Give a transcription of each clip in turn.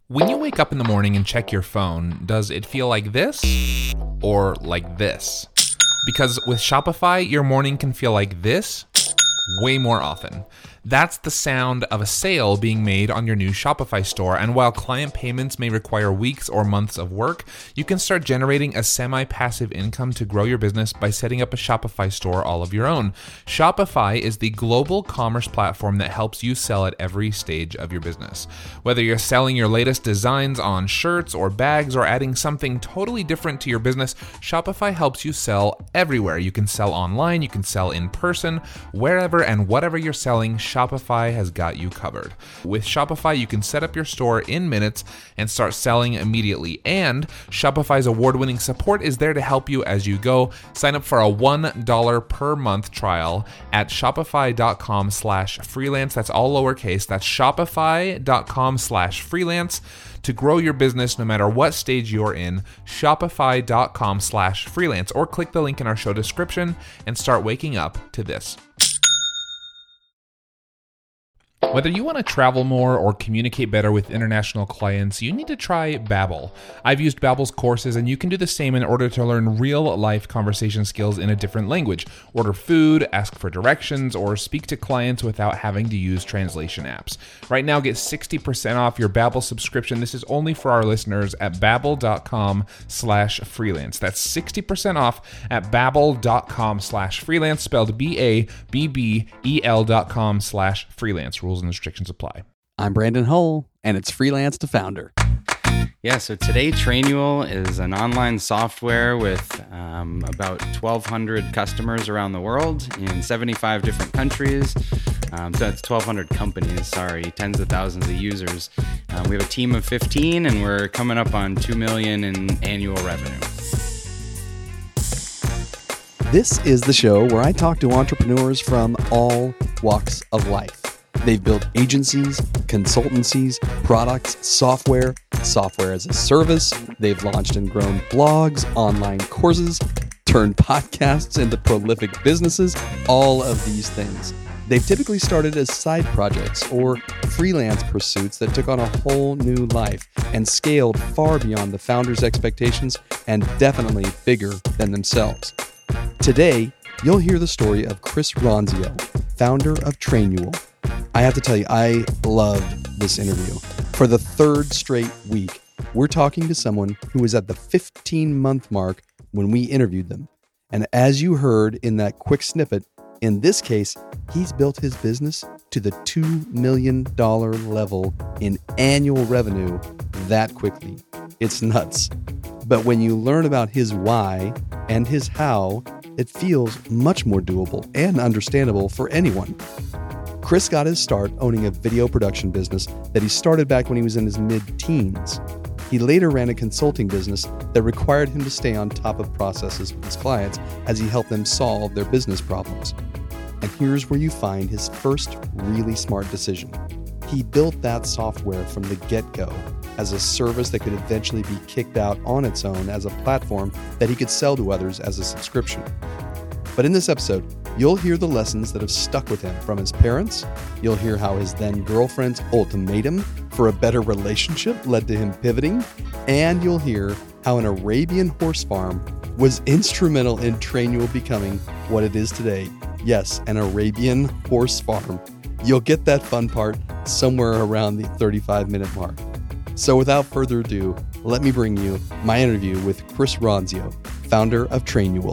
When you wake up in the morning and check your phone, does it feel like this or like this? Because with Shopify, your morning can feel like this way more often. That's the sound of a sale being made on your new Shopify store, and while client payments may require weeks or months of work, you can start generating a semi-passive income to grow your business by setting up a Shopify store all of your own. Shopify is the global commerce platform that helps you sell at every stage of your business. Whether you're selling your latest designs on shirts or bags or adding something totally different to your business, Shopify helps you sell everywhere. You can sell online, you can sell in person, wherever and whatever you're selling, Shopify has got you covered. With Shopify, you can set up your store in minutes and start selling immediately. And Shopify's award-winning support is there to help you as you go. Sign up for a $1 per month trial at shopify.com/freelance. That's all lowercase. That's shopify.com/freelance to grow your business no matter what stage you're in. Shopify.com/freelance, or click the link in our show description and start waking up to this. Whether you want to travel more or communicate better with international clients, you need to try Babbel. I've used Babbel's courses, and you can do the same in order to learn real-life conversation skills in a different language. Order food, ask for directions, or speak to clients without having to use translation apps. Right now, get 60% off your Babbel subscription. This is only for our listeners at babbel.com/freelance. That's 60% off at babbel.com/freelance, spelled BABBEL.com/freelance. Rules and restrictions apply. I'm Brandon Hull, and it's Freelance to Founder. Yeah, so today Trainual is an online software with about 1,200 customers around the world in 75 different countries. So that's 1,200 companies, tens of thousands of users. We have a team of 15, and we're coming up on $2 million in annual revenue. This is the show where I talk to entrepreneurs from all walks of life. They've built agencies, consultancies, products, software as a service. They've launched and grown blogs, online courses, turned podcasts into prolific businesses, all of these things. They've typically started as side projects or freelance pursuits that took on a whole new life and scaled far beyond the founder's expectations and definitely bigger than themselves. Today, you'll hear the story of Chris Ronzio, founder of Trainual. I have to tell you, I loved this interview. For the third straight week, we're talking to someone who was at the 15-month mark when we interviewed them. And as you heard in that quick snippet, in this case, he's built his business to the $2 million level in annual revenue that quickly. It's nuts. But when you learn about his why and his how, it feels much more doable and understandable for anyone. Chris got his start owning a video production business that he started back when he was in his mid-teens. He later ran a consulting business that required him to stay on top of processes with his clients as he helped them solve their business problems. And here's where you find his first really smart decision. He built that software from the get-go as a service that could eventually be kicked out on its own as a platform that he could sell to others as a subscription. But in this episode, you'll hear the lessons that have stuck with him from his parents. You'll hear how his then-girlfriend's ultimatum for a better relationship led to him pivoting. And you'll hear how an Arabian horse farm was instrumental in Trainual becoming what it is today. Yes, an Arabian horse farm. You'll get that fun part somewhere around the 35-minute mark. So without further ado, let me bring you my interview with Chris Ronzio, founder of Trainual.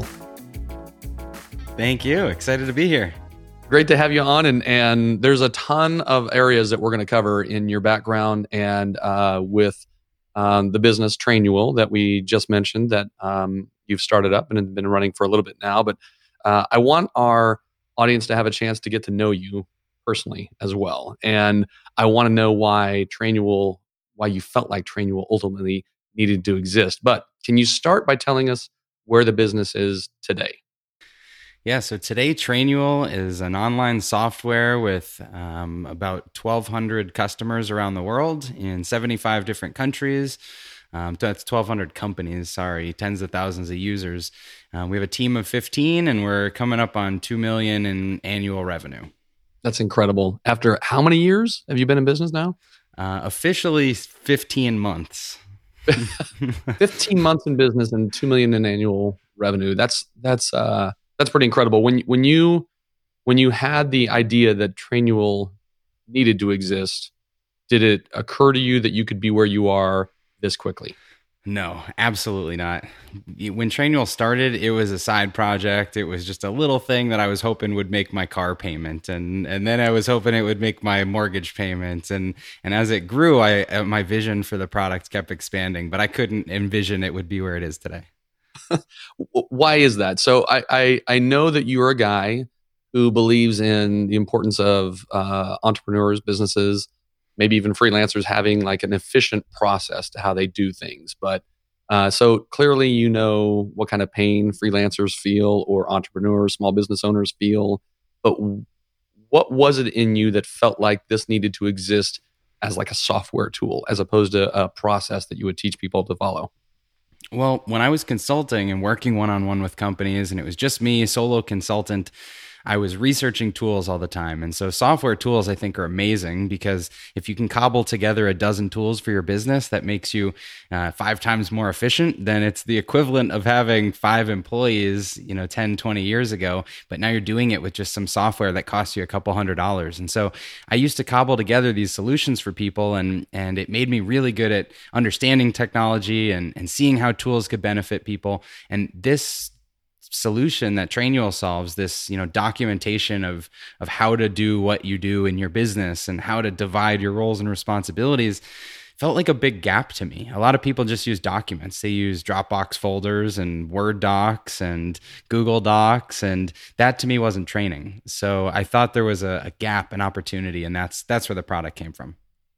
Thank you. Excited to be here. Great to have you on. And there's a ton of areas that we're going to cover in your background and with the business Trainual that we just mentioned that you've started up and have been running for a little bit now. But I want our audience to have a chance to get to know you personally as well. And I want to know why you felt like Trainual ultimately needed to exist. But can you start by telling us where the business is today? Yeah, so today Trainual is an online software with about 1,200 customers around the world in 75 different countries. That's 1,200 companies, tens of thousands of users. We have a team of 15, and we're coming up on $2 million in annual revenue. That's incredible. After how many years have you been in business now? Officially 15 months. 15 months in business and 2 million in annual revenue. That's pretty incredible. When you had the idea that Trainual needed to exist, did it occur to you that you could be where you are this quickly? No, absolutely not. When Trainual started, it was a side project. It was just a little thing that I was hoping would make my car payment, and then I was hoping it would make my mortgage payments. And as it grew, my vision for the product kept expanding, but I couldn't envision it would be where it is today. Why is that? So I know that you're a guy who believes in the importance of entrepreneurs, businesses, maybe even freelancers having like an efficient process to how they do things. But so clearly, you know what kind of pain freelancers feel or entrepreneurs, small business owners feel. But what was it in you that felt like this needed to exist as like a software tool as opposed to a process that you would teach people to follow? Well, when I was consulting and working one-on-one with companies and it was just me, solo consultant, I was researching tools all the time. And so software tools, I think, are amazing because if you can cobble together a dozen tools for your business that makes you 5 times more efficient, then it's the equivalent of having 5 employees, 10, 20 years ago. But now you're doing it with just some software that costs you a couple $100s. And so I used to cobble together these solutions for people, and it made me really good at understanding technology and seeing how tools could benefit people. And this solution that Trainual solves, this documentation of how to do what you do in your business and how to divide your roles and responsibilities, felt like a big gap to me. A lot of people just use documents. They use Dropbox folders and Word docs and Google Docs, and that to me wasn't training. So I thought there was a gap, an opportunity, and that's where the product came from.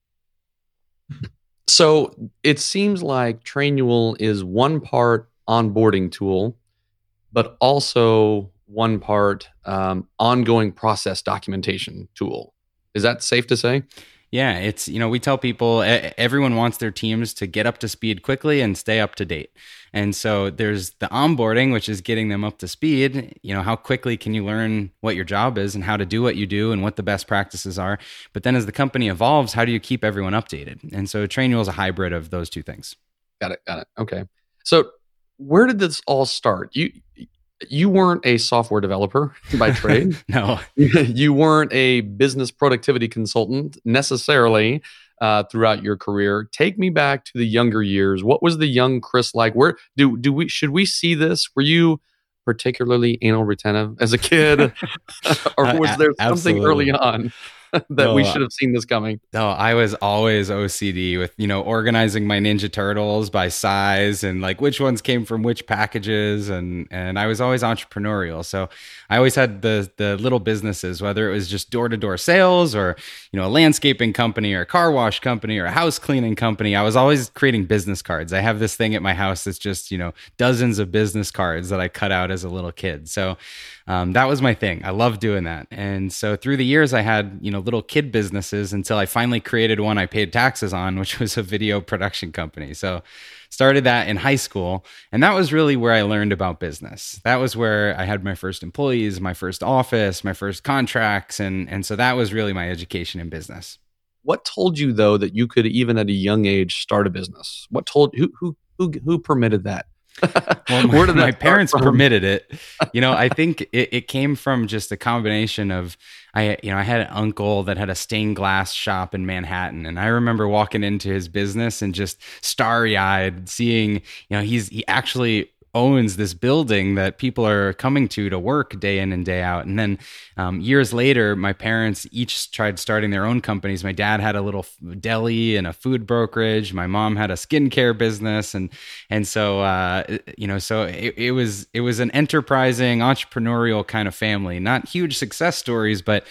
So it seems like Trainual is one part onboarding tool, but also one part ongoing process documentation tool. Is that safe to say? Yeah, it's, we tell people everyone wants their teams to get up to speed quickly and stay up to date. And so there's the onboarding, which is getting them up to speed. How quickly can you learn what your job is and how to do what you do and what the best practices are? But then as the company evolves, how do you keep everyone updated? And so Trainual is a hybrid of those two things. Got it. Okay. So where did this all start? You weren't a software developer by trade. No. You weren't a business productivity consultant necessarily throughout your career. Take me back to the younger years. What was the young Chris like? Where should we see this? Were you particularly anal retentive as a kid, or was there something early on that we should have seen this coming? No, I was always OCD with, organizing my Ninja Turtles by size and like which ones came from which packages. And I was always entrepreneurial. So I always had the little businesses, whether it was just door-to-door sales or, a landscaping company or a car wash company or a house cleaning company. I was always creating business cards. I have this thing at my house that's just, dozens of business cards that I cut out as a little kid. So that was my thing. I loved doing that. And so through the years, I had, little kid businesses until I finally created one I paid taxes on, which was a video production company. So started that in high school. And that was really where I learned about business. That was where I had my first employees, my first office, my first contracts. And so that was really my education in business. What told you, though, that you could, even at a young age, start a business? What told who permitted that? Well, my parents permitted it. I think it came from just a combination of, I had an uncle that had a stained glass shop in Manhattan. And I remember walking into his business and just starry-eyed seeing, he actually owns this building that people are coming to work day in and day out. And then years later, my parents each tried starting their own companies. My dad had a little deli and a food brokerage. My mom had a skincare business. And so, so it was an enterprising, entrepreneurial kind of family. Not huge success stories, but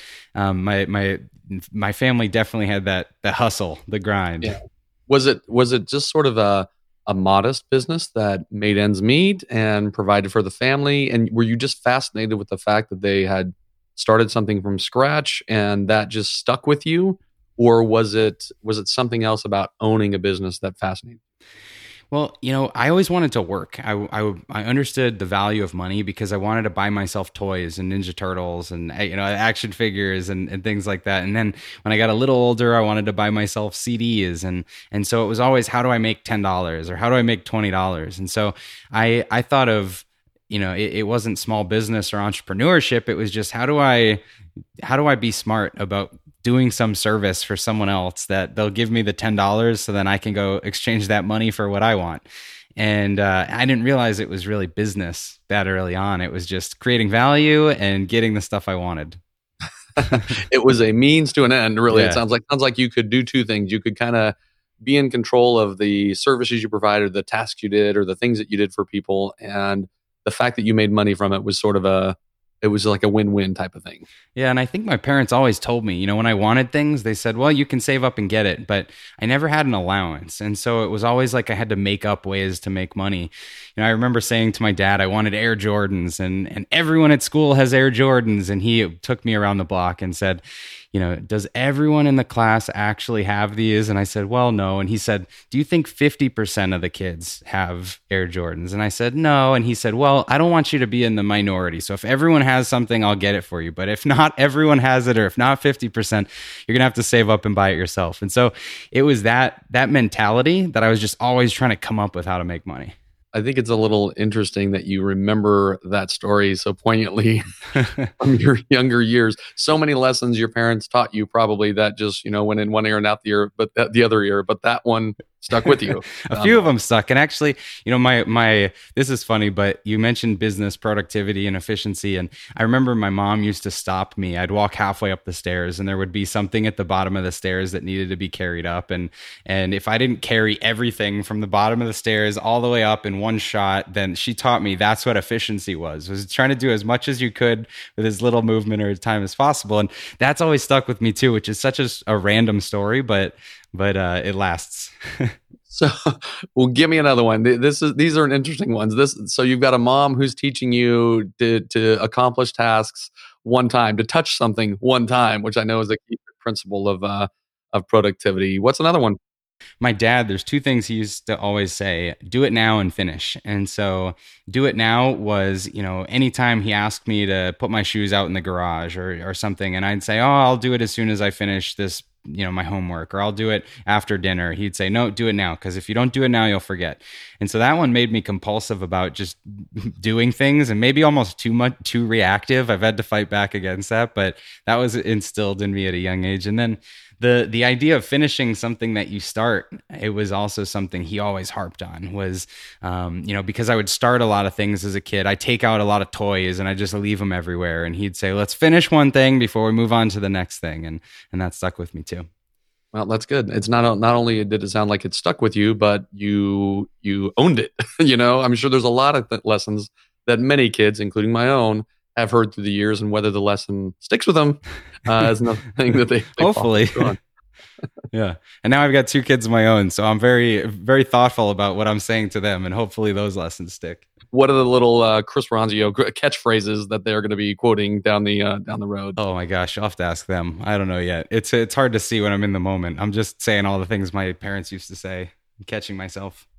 my family definitely had the hustle, the grind. Yeah. Was it just sort of a modest business that made ends meet and provided for the family? And were you just fascinated with the fact that they had started something from scratch and that just stuck with you? Or was it something else about owning a business that fascinated you? Well, I always wanted to work. I understood the value of money because I wanted to buy myself toys and Ninja Turtles and action figures and things like that. And then when I got a little older, I wanted to buy myself CDs and so it was always, how do I make $10 or how do I make $20? And so I thought of, it wasn't small business or entrepreneurship. It was just how do I be smart about doing some service for someone else that they'll give me the $10 so then I can go exchange that money for what I want. And I didn't realize it was really business that early on. It was just creating value and getting the stuff I wanted. It was a means to an end, really. Yeah. It sounds like you could do two things. You could kind of be in control of the services you provided, the tasks you did, or the things that you did for people. And the fact that you made money from it was it was like a win-win type of thing. Yeah, and I think my parents always told me, when I wanted things, they said, well, you can save up and get it. But I never had an allowance. And so it was always like I had to make up ways to make money. I remember saying to my dad, I wanted Air Jordans and everyone at school has Air Jordans. And he took me around the block and said, does everyone in the class actually have these? And I said, well, no. And he said, do you think 50% of the kids have Air Jordans? And I said, no. And he said, well, I don't want you to be in the minority. So if everyone has something, I'll get it for you. But if not everyone has it, or if not 50%, you're going to have to save up and buy it yourself. And so it was that mentality that I was just always trying to come up with how to make money. I think it's a little interesting that you remember that story so poignantly from your younger years. So many lessons your parents taught you probably that just, went in one ear and out the ear, but the other ear, but that one stuck with you. A few of them stuck. And actually, my this is funny, but you mentioned business productivity and efficiency. And I remember my mom used to stop me. I'd walk halfway up the stairs and there would be something at the bottom of the stairs that needed to be carried up. And if I didn't carry everything from the bottom of the stairs all the way up in one shot, then she taught me that's what efficiency was trying to do as much as you could with as little movement or time as possible. And that's always stuck with me too, which is such a random story, but it lasts. So, well, give me another one. These are interesting ones. So you've got a mom who's teaching you to accomplish tasks one time, to touch something one time, which I know is a key principle of productivity. What's another one? My dad, there's two things he used to always say: do it now and finish. And so do it now was, anytime he asked me to put my shoes out in the garage or something, and I'd say, oh, I'll do it as soon as I finish this, my homework, or I'll do it after dinner. He'd say, no, do it now, because if you don't do it now, you'll forget. And so that one made me compulsive about just doing things, and maybe almost too reactive. I've had to fight back against that, but that was instilled in me at a young age. And then the idea of finishing something that you start, it was also something he always harped on was, because I would start a lot of things as a kid. I take out a lot of toys and I just leave them everywhere. And he'd say, let's finish one thing before we move on to the next thing. And that stuck with me too. Well, that's good. It's not only did it sound like it stuck with you, but you owned it. I'm sure there's a lot of lessons that many kids, including my own, have heard through the years, and whether the lesson sticks with them is another thing that they hopefully. Yeah. And now I've got two kids of my own, so I'm very, very thoughtful about what I'm saying to them, and hopefully those lessons stick. What are the little Chris Ronzio catchphrases that they're going to be quoting down the road? Oh my gosh, I'll have to ask them. I don't know yet. It's hard to see when I'm in the moment. I'm just saying all the things my parents used to say, I'm catching myself.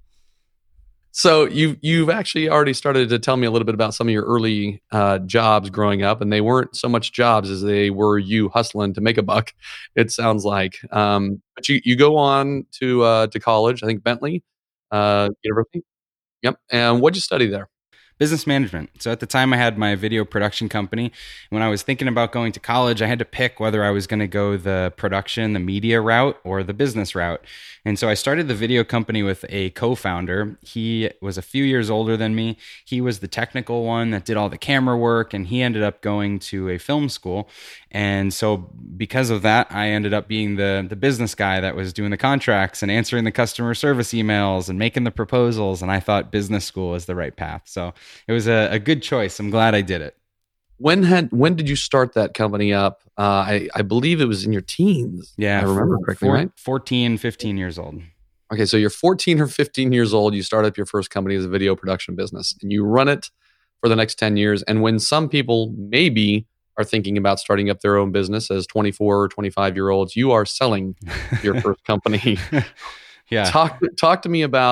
So you've actually already started to tell me a little bit about some of your early jobs growing up, and they weren't so much jobs as they were you hustling to make a buck, it sounds like. But you go on to college, I think Bentley University. Yep. And what'd you study there? Business management. So at the time I had my video production company. When I was thinking about going to college, I had to pick whether I was going to go the production, the media route, or the business route. And so I started the video company with a co-founder. He was a few years older than me. He was the technical one that did all the camera work, and he ended up going to a film school. And so because of that, I ended up being the business guy that was doing the contracts and answering the customer service emails and making the proposals. And I thought business school was the right path. So it was a good choice. I'm glad I did it. When did you start that company up? I believe it was in your teens. Yeah. I remember correctly, right? 14, 15 years old. Okay, so you're 14 or 15 years old. You start up your first company as a video production business, and you run it for the next 10 years. And when some people maybe are thinking about starting up their own business as 24 or 25-year-olds, you are selling your first company. Yeah. Talk to me about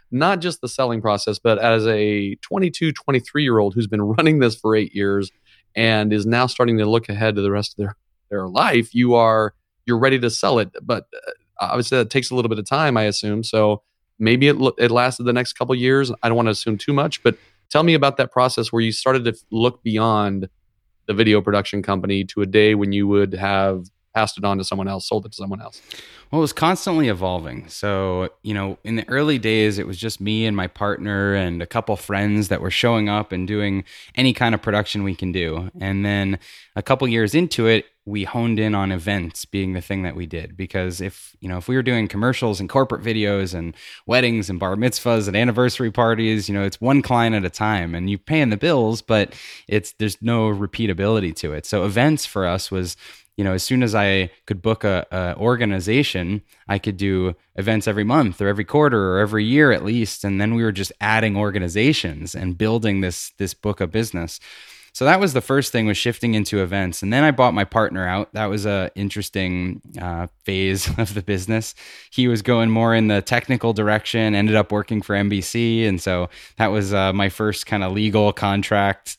not just the selling process, but as a 22, 23-year-old who's been running this for 8 years and is now starting to look ahead to the rest of their life, you're ready to sell it. But obviously that takes a little bit of time, I assume. So maybe it lasted the next couple of years. I don't want to assume too much, but tell me about that process where you started to look beyond the video production company to a day when you would have passed it on to someone else, sold it to someone else. Well, it was constantly evolving. So, in the early days, it was just me and my partner and a couple friends that were showing up and doing any kind of production we can do. And then a couple years into it, we honed in on events being the thing that we did. Because if we were doing commercials and corporate videos and weddings and bar mitzvahs and anniversary parties, it's one client at a time and you're paying the bills, but there's no repeatability to it. So events for us was, as soon as I could book a organization, I could do events every month or every quarter or every year at least. And then we were just adding organizations and building this book of business. So that was the first thing, was shifting into events. And then I bought my partner out. That was a interesting phase of the business. He was going more in the technical direction, ended up working for NBC. And so that was my first kind of legal contract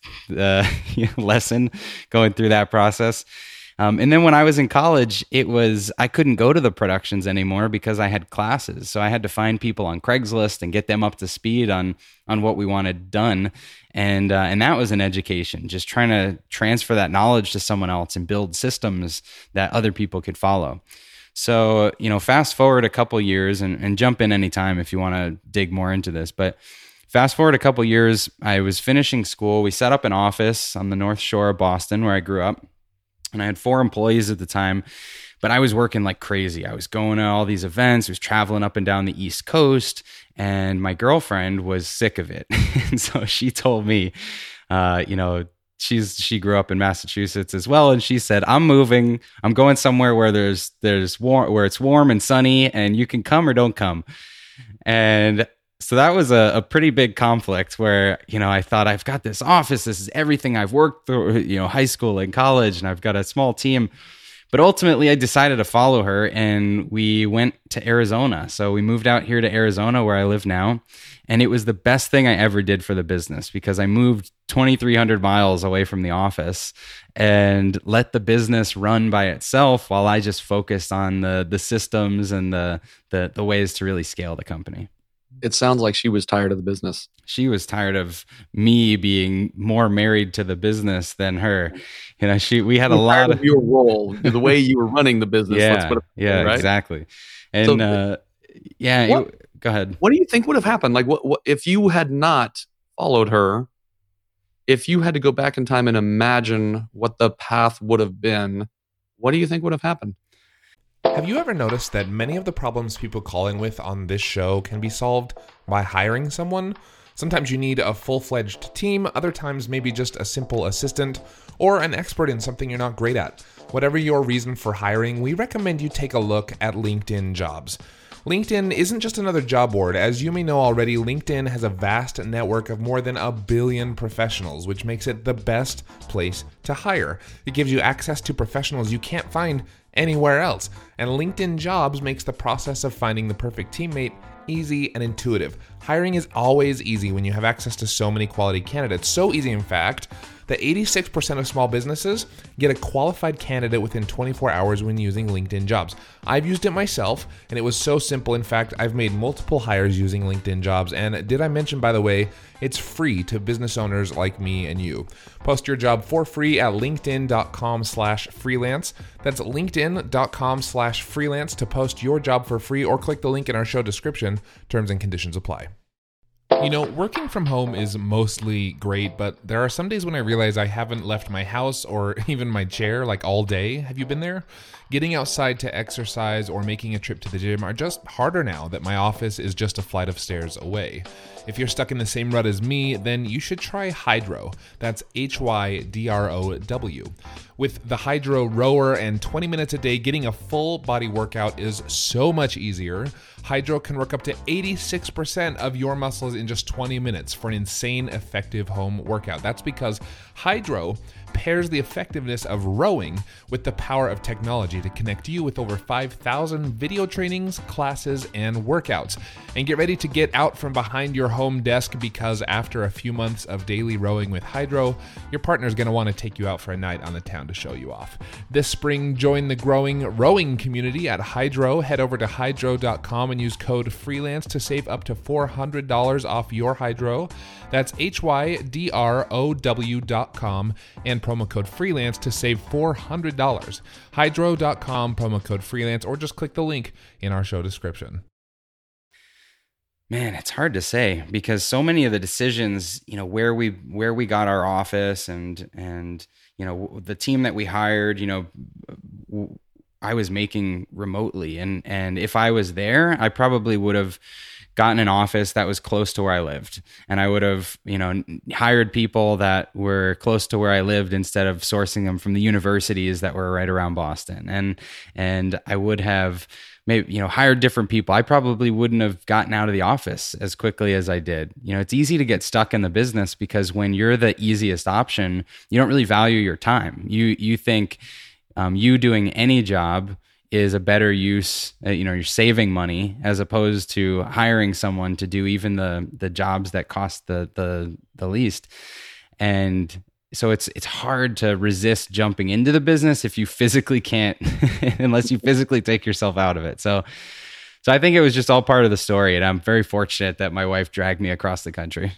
lesson, going through that process. And then when I was in college, I couldn't go to the productions anymore because I had classes. So I had to find people on Craigslist and get them up to speed on what we wanted done. And that was an education, just trying to transfer that knowledge to someone else and build systems that other people could follow. So, fast forward a couple years and jump in anytime if you want to dig more into this. But fast forward a couple years, I was finishing school. We set up an office on the North Shore of Boston where I grew up. And I had 4 employees at the time, but I was working like crazy. I was going to all these events. I was traveling up and down the East Coast, and my girlfriend was sick of it. And so she told me, she grew up in Massachusetts as well. And she said, I'm moving. I'm going somewhere where there's warm, where it's warm and sunny, and you can come or don't come. And so that was a pretty big conflict where, I thought, I've got this office. This is everything I've worked through, high school and college, and I've got a small team. But ultimately, I decided to follow her, and we went to Arizona. So we moved out here to Arizona, where I live now. And it was the best thing I ever did for the business, because I moved 2,300 miles away from the office and let the business run by itself while I just focused on the systems and the ways to really scale the company. It sounds like she was tired of the business. She was tired of me being more married to the business than her. We had a lot of your role, the way you were running the business. Yeah, right? Exactly. And go ahead. What do you think would have happened? Like, what if you had not followed her? If you had to go back in time and imagine what the path would have been, what do you think would have happened? Have you ever noticed that many of the problems people call in with on this show can be solved by hiring someone? Sometimes you need a full-fledged team, other times maybe just a simple assistant, or an expert in something you're not great at. Whatever your reason for hiring, we recommend you take a look at LinkedIn Jobs. LinkedIn isn't just another job board. As you may know already, LinkedIn has a vast network of more than 1 billion professionals, which makes it the best place to hire. It gives you access to professionals you can't find anywhere else. And LinkedIn Jobs makes the process of finding the perfect teammate easy and intuitive. Hiring is always easy when you have access to so many quality candidates. So easy, in fact, that 86% of small businesses get a qualified candidate within 24 hours when using LinkedIn Jobs. I've used it myself, and it was so simple. In fact, I've made multiple hires using LinkedIn Jobs. And did I mention, by the way, it's free to business owners like me and you. Post your job for free at linkedin.com/freelance. That's linkedin.com/freelance to post your job for free, or click the link in our show description. Terms and conditions apply. Working from home is mostly great, but there are some days when I realize I haven't left my house or even my chair like all day. Have you been there? Getting outside to exercise or making a trip to the gym are just harder now that my office is just a flight of stairs away. If you're stuck in the same rut as me, then you should try Hydrow. That's HYDROW. With the Hydrow rower and 20 minutes a day, getting a full body workout is so much easier. Hydrow can work up to 86% of your muscles in just 20 minutes for an insane effective home workout. That's because Hydrow pairs the effectiveness of rowing with the power of technology to connect you with over 5,000 video trainings, classes, and workouts. And get ready to get out from behind your home desk, because after a few months of daily rowing with Hydrow, your partner's going to want to take you out for a night on the town to show you off. This spring, join the growing rowing community at Hydrow. Head over to hydrow.com and use code FREELANCE to save up to $400 off your Hydrow. That's HYDROW.com and promo code FREELANCE to save $400. Hydrow.com, promo code FREELANCE, or just click the link in our show description. Man, it's hard to say, because so many of the decisions, where we got our office and the team that we hired, I was making remotely, and if I was there, I probably would have gotten an office that was close to where I lived, and I would have hired people that were close to where I lived instead of sourcing them from the universities that were right around Boston, and I would have maybe hired different people. I probably wouldn't have gotten out of the office as quickly as I did. It's easy to get stuck in the business, because when you're the easiest option, you don't really value your time. You think you doing any job is a better use. You're saving money, as opposed to hiring someone to do even the jobs that cost the least. And so it's hard to resist jumping into the business if you physically can't, unless you physically take yourself out of it. So I think it was just all part of the story, and I'm very fortunate that my wife dragged me across the country.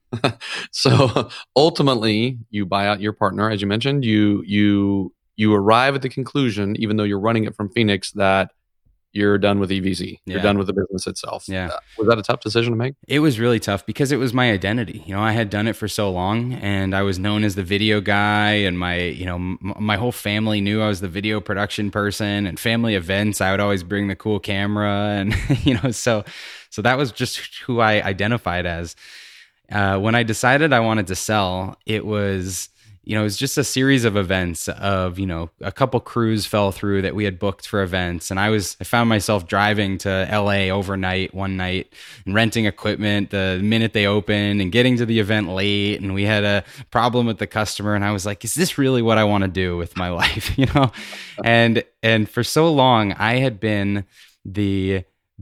So ultimately, you buy out your partner, as you mentioned. You arrive at the conclusion, even though you're running it from Phoenix, that you're done with EVZ. You're done with the business itself. Yeah. Was that a tough decision to make? It was really tough, because it was my identity. I had done it for so long, and I was known as the video guy, and my whole family knew I was the video production person, and family events, I would always bring the cool camera, and so that was just who I identified as. When I decided I wanted to sell, it was just a series of events of, a couple crews fell through that we had booked for events. And I found myself driving to LA overnight one night and renting equipment the minute they opened, and getting to the event late. And we had a problem with the customer. And I was like, is this really what I want to do with my life? And for so long I had been the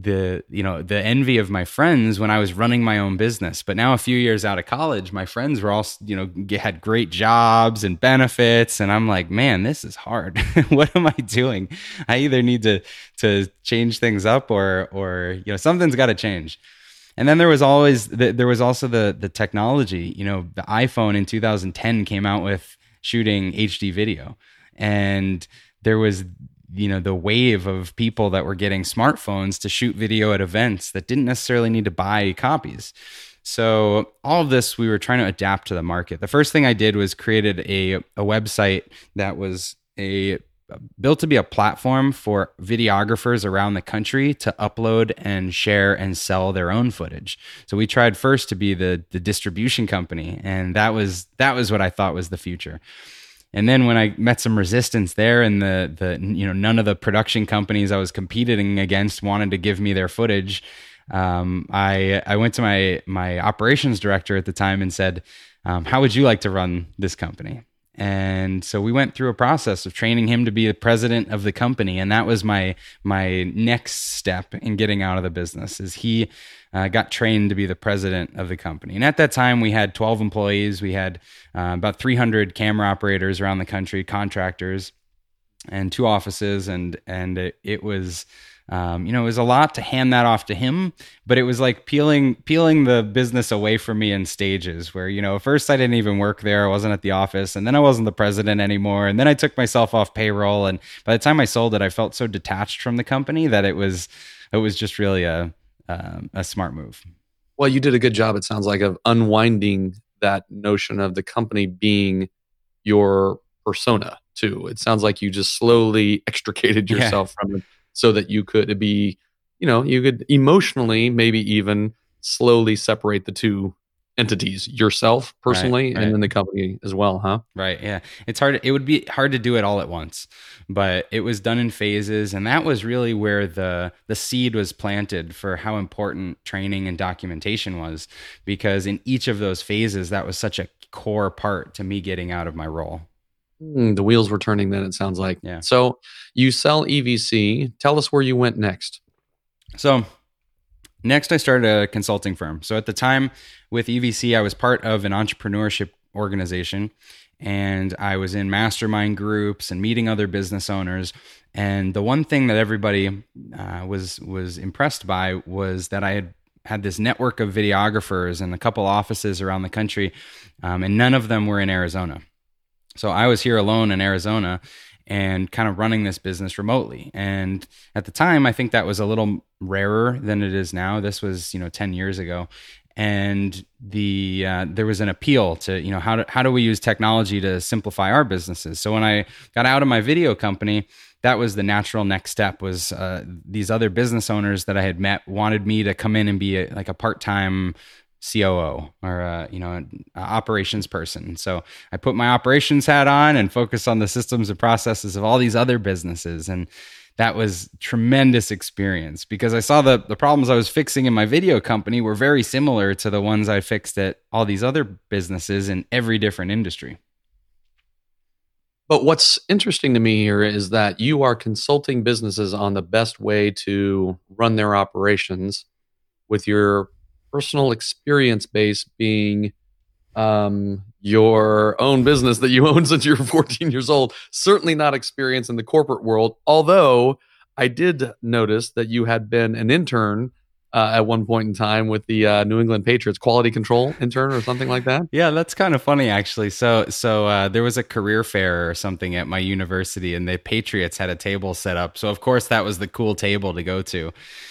envy of my friends when I was running my own business. But now, a few years out of college, my friends were all, had great jobs and benefits. And I'm like, man, this is hard. What am I doing? I either need to change things up or something's got to change. And then there was also the technology. The iPhone in 2010 came out with shooting HD video, and there was the wave of people that were getting smartphones to shoot video at events that didn't necessarily need to buy copies. So all of this, we were trying to adapt to the market. The first thing I did was created a website that was built to be a platform for videographers around the country to upload and share and sell their own footage. So we tried first to be the distribution company, and that was what I thought was the future. And then when I met some resistance there, and none of the production companies I was competing against wanted to give me their footage, I went to my operations director at the time and said, how would you like to run this company? And so we went through a process of training him to be the president of the company. And that was my next step in getting out of the business, is he got trained to be the president of the company. And at that time, we had 12 employees. We had about 300 camera operators around the country, contractors, and 2 offices. And it was... it was a lot to hand that off to him, but it was like peeling the business away from me in stages where, at first I didn't even work there. I wasn't at the office, and then I wasn't the president anymore. And then I took myself off payroll. And by the time I sold it, I felt so detached from the company that it was just really a smart move. Well, you did a good job, it sounds like, of unwinding that notion of the company being your persona too. It sounds like you just slowly extricated yourself from it, so that you could be, you could emotionally maybe even slowly separate the two entities, yourself personally, right. And then the company as well, huh? Right. Yeah. It's hard. It would be hard to do it all at once, but it was done in phases. And that was really where the seed was planted for how important training and documentation was, because in each of those phases, that was such a core part to me getting out of my role. The wheels were turning then, it sounds like. Yeah. So you sell EVC. Tell us where you went next. So next, I started a consulting firm. So at the time with EVC, I was part of an entrepreneurship organization, and I was in mastermind groups and meeting other business owners. And the one thing that everybody was impressed by was that I had this network of videographers and a couple offices around the country, and none of them were in Arizona. So I was here alone in Arizona and kind of running this business remotely. And at the time, I think that was a little rarer than it is now. This was, 10 years ago. And there was an appeal to, how do we use technology to simplify our businesses? So when I got out of my video company, that was the natural next step. Was these other business owners that I had met wanted me to come in and be a part-time COO or an operations person. So I put my operations hat on and focused on the systems and processes of all these other businesses. And that was tremendous experience because I saw the problems I was fixing in my video company were very similar to the ones I fixed at all these other businesses in every different industry. But what's interesting to me here is that you are consulting businesses on the best way to run their operations, with your personal experience base being your own business that you own since you were 14 years old. Certainly not experience in the corporate world, although I did notice that you had been an intern at one point in time with the New England Patriots, quality control intern or something like that. Yeah, that's kind of funny, actually. So there was a career fair or something at my university, and the Patriots had a table set up. So of course that was the cool table to go to.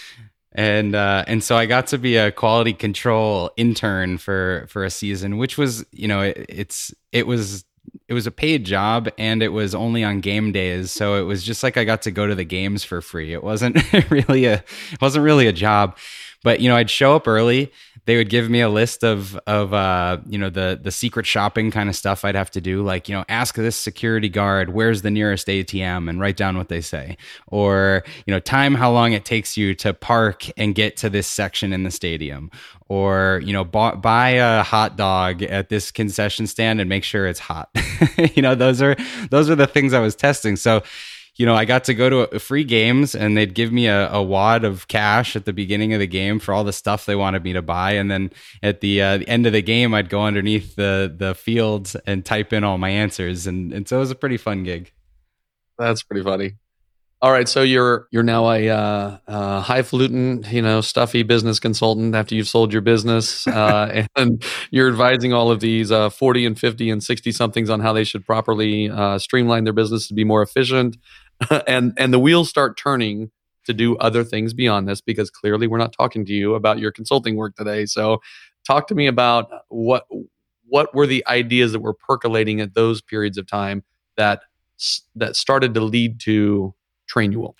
And so I got to be a quality control intern for a season, which was, it was a paid job, and it was only on game days. So it was just like I got to go to the games for free. It wasn't really a job, but I'd show up early. They would give me a list of the secret shopping kind of stuff I'd have to do, like, ask this security guard where's the nearest ATM and write down what they say, or time how long it takes you to park and get to this section in the stadium, or buy a hot dog at this concession stand and make sure it's hot. Those are the things I was testing. So I got to go to free games, and they'd give me a wad of cash at the beginning of the game for all the stuff they wanted me to buy. And then at the end of the game, I'd go underneath the fields and type in all my answers. And so it was a pretty fun gig. That's pretty funny. All right. So you're now a highfalutin, stuffy business consultant after you've sold your business, and you're advising all of these 40 and 50 and 60 somethings on how they should properly streamline their business to be more efficient. and the wheels start turning to do other things beyond this, because clearly we're not talking to you about your consulting work today. So talk to me about what were the ideas that were percolating at those periods of time that started to lead to Trainual.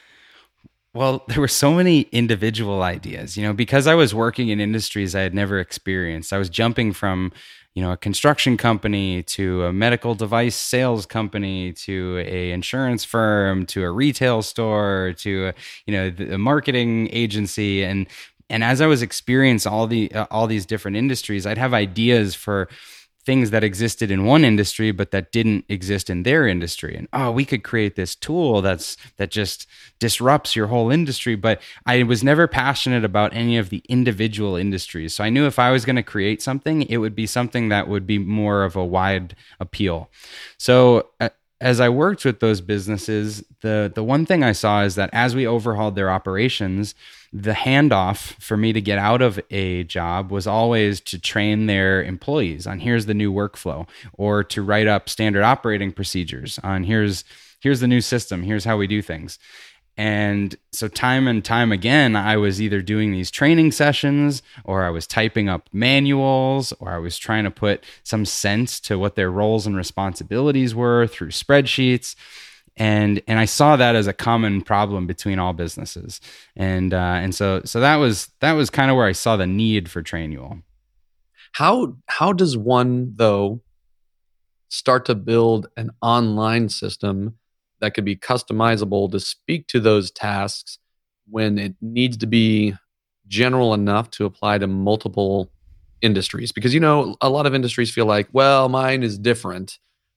Well, there were so many individual ideas, because I was working in industries I had never experienced. I was jumping from, a construction company to a medical device sales company to a insurance firm to a retail store to a marketing agency, and as I was experiencing all these different industries, I'd have ideas for things that existed in one industry but that didn't exist in their industry. And we could create this tool that just disrupts your whole industry. But I was never passionate about any of the individual industries. So I knew if I was going to create something, it would be something that would be more of a wide appeal. So as I worked with those businesses, the one thing I saw is that as we overhauled their operations, the handoff for me to get out of a job was always to train their employees on here's the new workflow, or to write up standard operating procedures on here's the new system, here's how we do things. And so time and time again, I was either doing these training sessions, or I was typing up manuals, or I was trying to put some sense to what their roles and responsibilities were through spreadsheets. And I saw that as a common problem between all businesses. And so that was kind of where I saw the need for Trainual. How does one, though, start to build an online system that could be customizable to speak to those tasks when it needs to be general enough to apply to multiple industries? Because, a lot of industries feel like, well, mine is different.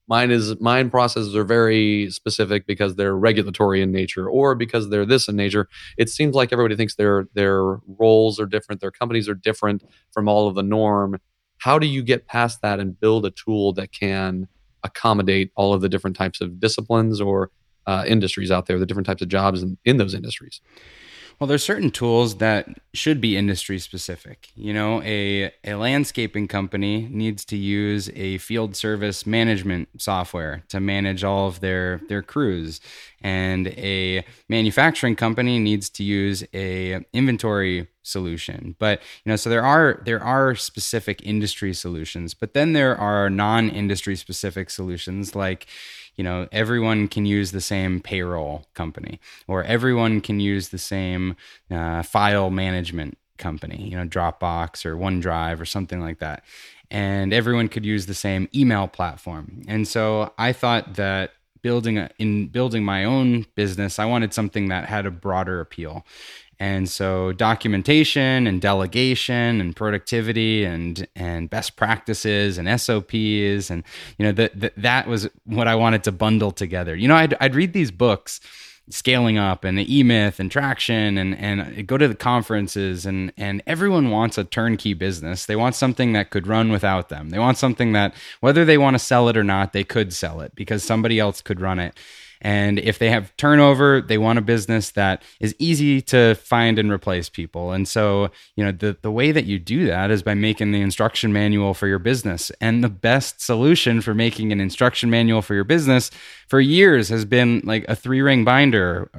mine processes are very specific because they're regulatory in nature or because they're this in nature. It seems like everybody thinks their roles are different, their companies are different from all of the norm. How do you get past that and build a tool that can accommodate all of the different types of disciplines or industries out there, the different types of jobs in those industries? Well, there's certain tools that should be industry specific. A landscaping company needs to use a field service management software to manage all of their crews, and a manufacturing company needs to use a inventory solution. But so there are specific industry solutions, but then there are non-industry specific solutions like everyone can use the same payroll company, or everyone can use the same file management company, Dropbox or OneDrive or something like that. And everyone could use the same email platform. And so I thought that in building my own business, I wanted something that had a broader appeal. And so documentation and delegation and productivity and best practices and SOPs and that was what I wanted to bundle together. I'd read these books, Scaling Up and the E-Myth and Traction, and go to the conferences, and everyone wants a turnkey business. They want something that could run without them. They want something that, whether they want to sell it or not, they could sell it because somebody else could run it. And if they have turnover, they want a business that is easy to find and replace people. And so, the way that you do that is by making the instruction manual for your business. And the best solution for making an instruction manual for your business for years has been like a 3-ring binder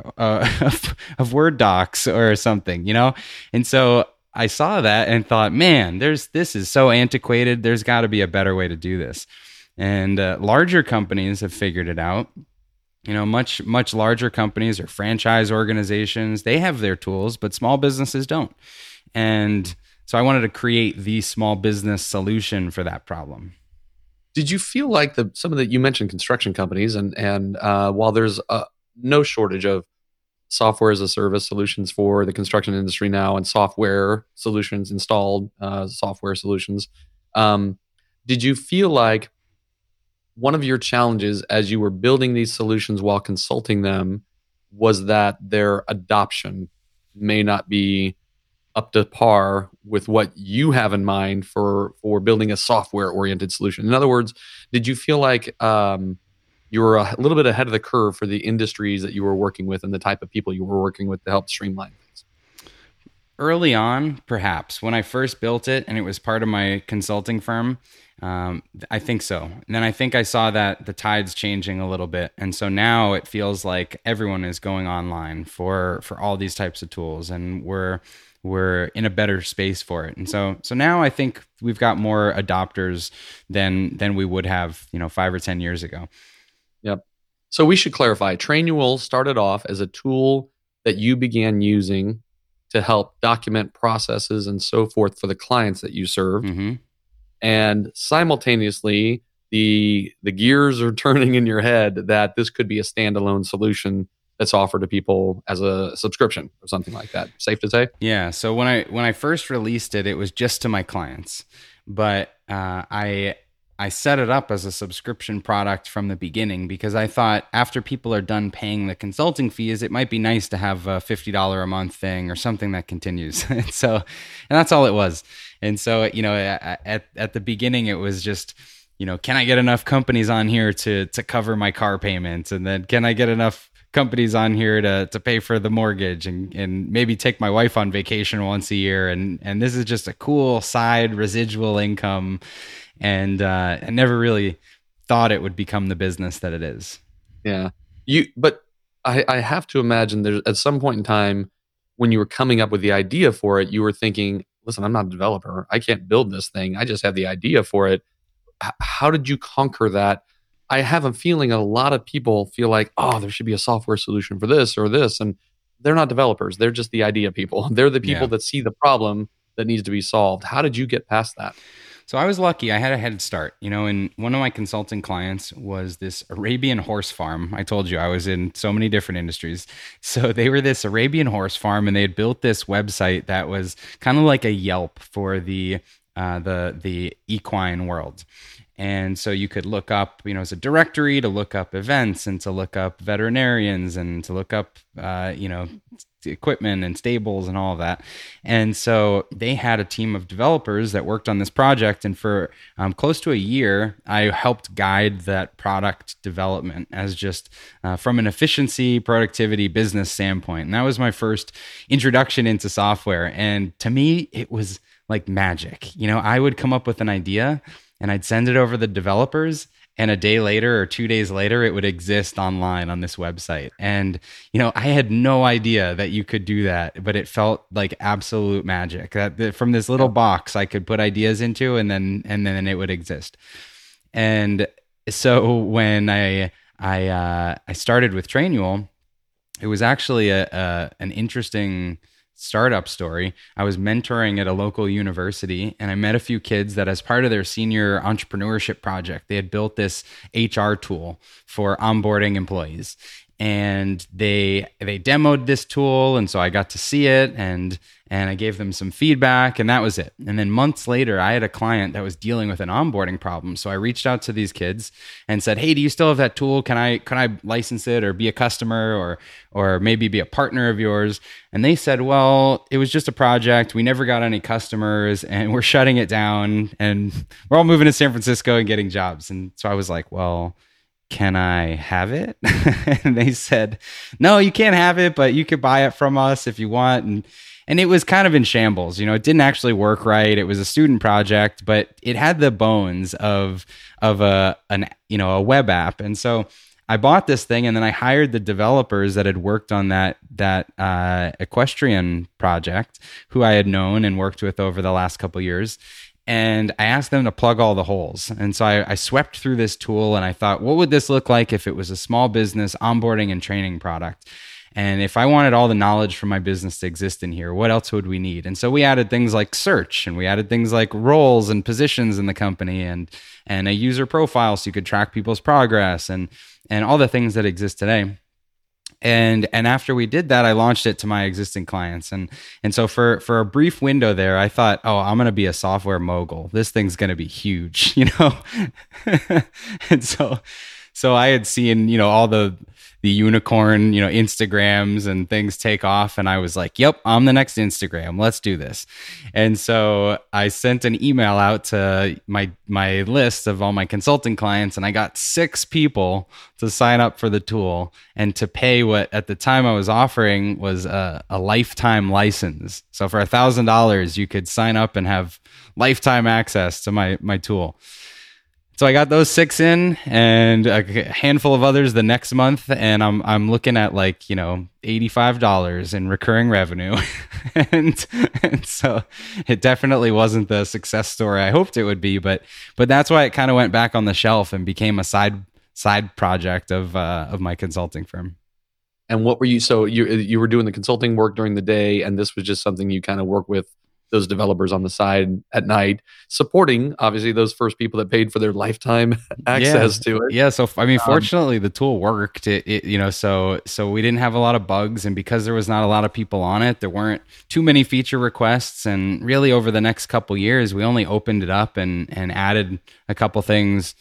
of Word docs or something, And so I saw that and thought, man, this is so antiquated. There's got to be a better way to do this. And larger companies have figured it out. Much larger companies or franchise organizations, they have their tools, but small businesses don't. And so I wanted to create the small business solution for that problem. Did you feel like you mentioned construction companies, and while there's no shortage of software as a service solutions for the construction industry now and software solutions, installed software solutions, did you feel like one of your challenges as you were building these solutions while consulting them was that their adoption may not be up to par with what you have in mind for building a software-oriented solution? In other words, did you feel like you were a little bit ahead of the curve for the industries that you were working with and the type of people you were working with to help streamline things? Early on, perhaps. When I first built it and it was part of my consulting firm, I think so. And then I think I saw that the tide's changing a little bit. And so now it feels like everyone is going online for all these types of tools, and we're in a better space for it. And so now I think we've got more adopters than we would have, 5 or 10 years ago. Yep. So we should clarify, Trainual started off as a tool that you began using to help document processes and so forth for the clients that you served. Mm-hmm. And simultaneously, the gears are turning in your head that this could be a standalone solution that's offered to people as a subscription or something like that. Safe to say? Yeah. So when I first released it, it was just to my clients, but I set it up as a subscription product from the beginning because I thought after people are done paying the consulting fees, it might be nice to have a $50 a month thing or something that continues. And that's all it was. And so, at the beginning, it was just, can I get enough companies on here to cover my car payments? And then can I get enough companies on here to pay for the mortgage and maybe take my wife on vacation once a year? And this is just a cool side residual income. And I never really thought it would become the business that it is. Yeah. But I have to imagine there's at some point in time when you were coming up with the idea for it, you were thinking, listen, I'm not a developer. I can't build this thing. I just have the idea for it. How did you conquer that? I have a feeling a lot of people feel like, oh, there should be a software solution for this or this. And they're not developers. They're just the idea people. They're the people that see the problem that needs to be solved. How did you get past that? So I was lucky. I had a head start. And one of my consulting clients was this Arabian horse farm. I told you I was in so many different industries. So they were this Arabian horse farm, and they had built this website that was kind of like a Yelp for the equine world. And so you could look up, as a directory to look up events and to look up veterinarians and to look up, equipment and stables and all of that. And so they had a team of developers that worked on this project. And for close to a year, I helped guide that product development as just from an efficiency, productivity, business standpoint. And that was my first introduction into software. And to me, it was like magic. I would come up with an idea and I'd send it over to the developers, and a day later or 2 days later, it would exist online on this website. And, I had no idea that you could do that, but it felt like absolute magic. That from this little box I could put ideas into, and then it would exist. And so when I started with Trainual, it was actually an interesting startup story. I was mentoring at a local university, and I met a few kids that, as part of their senior entrepreneurship project, they had built this HR tool for onboarding employees. And they demoed this tool, and so I got to see it, and I gave them some feedback, and that was it. And then months later, I had a client that was dealing with an onboarding problem. So I reached out to these kids and said, "Hey, do you still have that tool? Can I license it or be a customer or maybe be a partner of yours?" And they said, "Well, it was just a project. We never got any customers, and we're shutting it down, and we're all moving to San Francisco and getting jobs." And so I was like, "Well, can I have it?" And they said, "No, you can't have it, but you could buy it from us if you want." And it was kind of in shambles. It didn't actually work right. It was a student project, but it had the bones of a web app. And so I bought this thing, and then I hired the developers that had worked on that equestrian project, who I had known and worked with over the last couple of years. And I asked them to plug all the holes. And so I swept through this tool, and I thought, what would this look like if it was a small business onboarding and training product? And if I wanted all the knowledge from my business to exist in here, what else would we need? And so we added things like search, and we added things like roles and positions in the company, and a user profile so you could track people's progress, and all the things that exist today. And after we did that, I launched it to my existing clients. And so for a brief window there, I thought, oh, I'm going to be a software mogul. This thing's going to be huge, And so I had seen, all the unicorn, Instagrams and things take off. And I was like, yep, I'm the next Instagram. Let's do this. And so I sent an email out to my list of all my consulting clients, and I got 6 people to sign up for the tool and to pay what at the time I was offering was a lifetime license. So for $1,000, you could sign up and have lifetime access to my tool. So I got those 6 in, and a handful of others the next month, and I'm looking at $85 in recurring revenue, and so it definitely wasn't the success story I hoped it would be, but that's why it kind of went back on the shelf and became a side project of my consulting firm. And what were you? So you were doing the consulting work during the day, and this was just something you kind of work with those developers on the side at night, supporting obviously those first people that paid for their lifetime access to it. Yeah. So, fortunately the tool worked, so we didn't have a lot of bugs, and because there was not a lot of people on it, there weren't too many feature requests. And really over the next couple years, we only opened it up and added a couple things,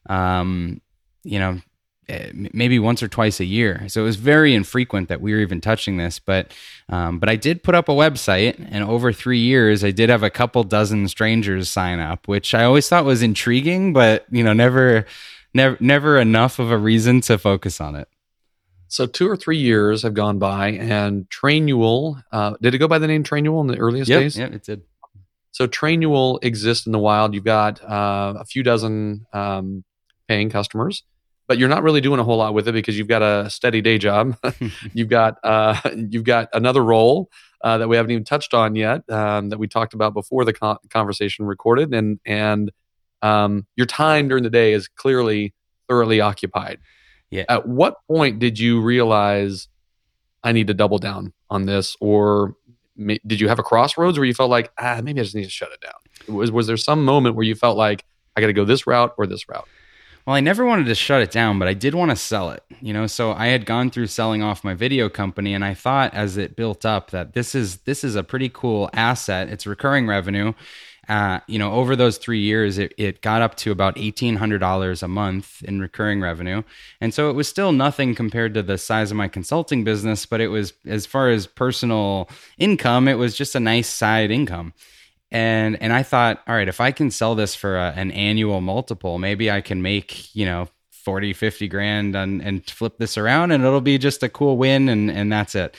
maybe once or twice a year. So it was very infrequent that we were even touching this, but I did put up a website, and over 3 years, I did have a couple dozen strangers sign up, which I always thought was intriguing, but never enough of a reason to focus on it. So 2 or 3 years have gone by, and Trainual, did it go by the name Trainual in the earliest days? Yeah, it did. So Trainual exists in the wild. You've got a few dozen paying customers, but you're not really doing a whole lot with it because you've got a steady day job. You've got another role that we haven't even touched on yet, that we talked about before the conversation recorded, and your time during the day is clearly thoroughly occupied. Yeah. At what point did you realize I need to double down on this, or did you have a crossroads where you felt like maybe I just need to shut it down? Was there some moment where you felt like I got to go this route or this route? Well, I never wanted to shut it down, but I did want to sell it, so I had gone through selling off my video company, and I thought as it built up that this is a pretty cool asset. It's recurring revenue. over those 3 years, it got up to about $1,800 a month in recurring revenue. And so it was still nothing compared to the size of my consulting business, but it was, as far as personal income, it was just a nice side income. And I thought, all right, if I can sell this for an annual multiple, maybe I can make, 40, 50 grand and flip this around, and it'll be just a cool win. And that's it.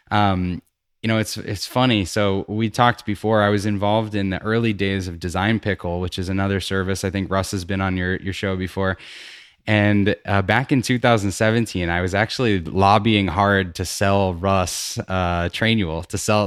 It's funny. So we talked before, I was involved in the early days of Design Pickle, which is another service. I think Russ has been on your show before. And back in 2017, I was actually lobbying hard to sell Russ Trainual, to sell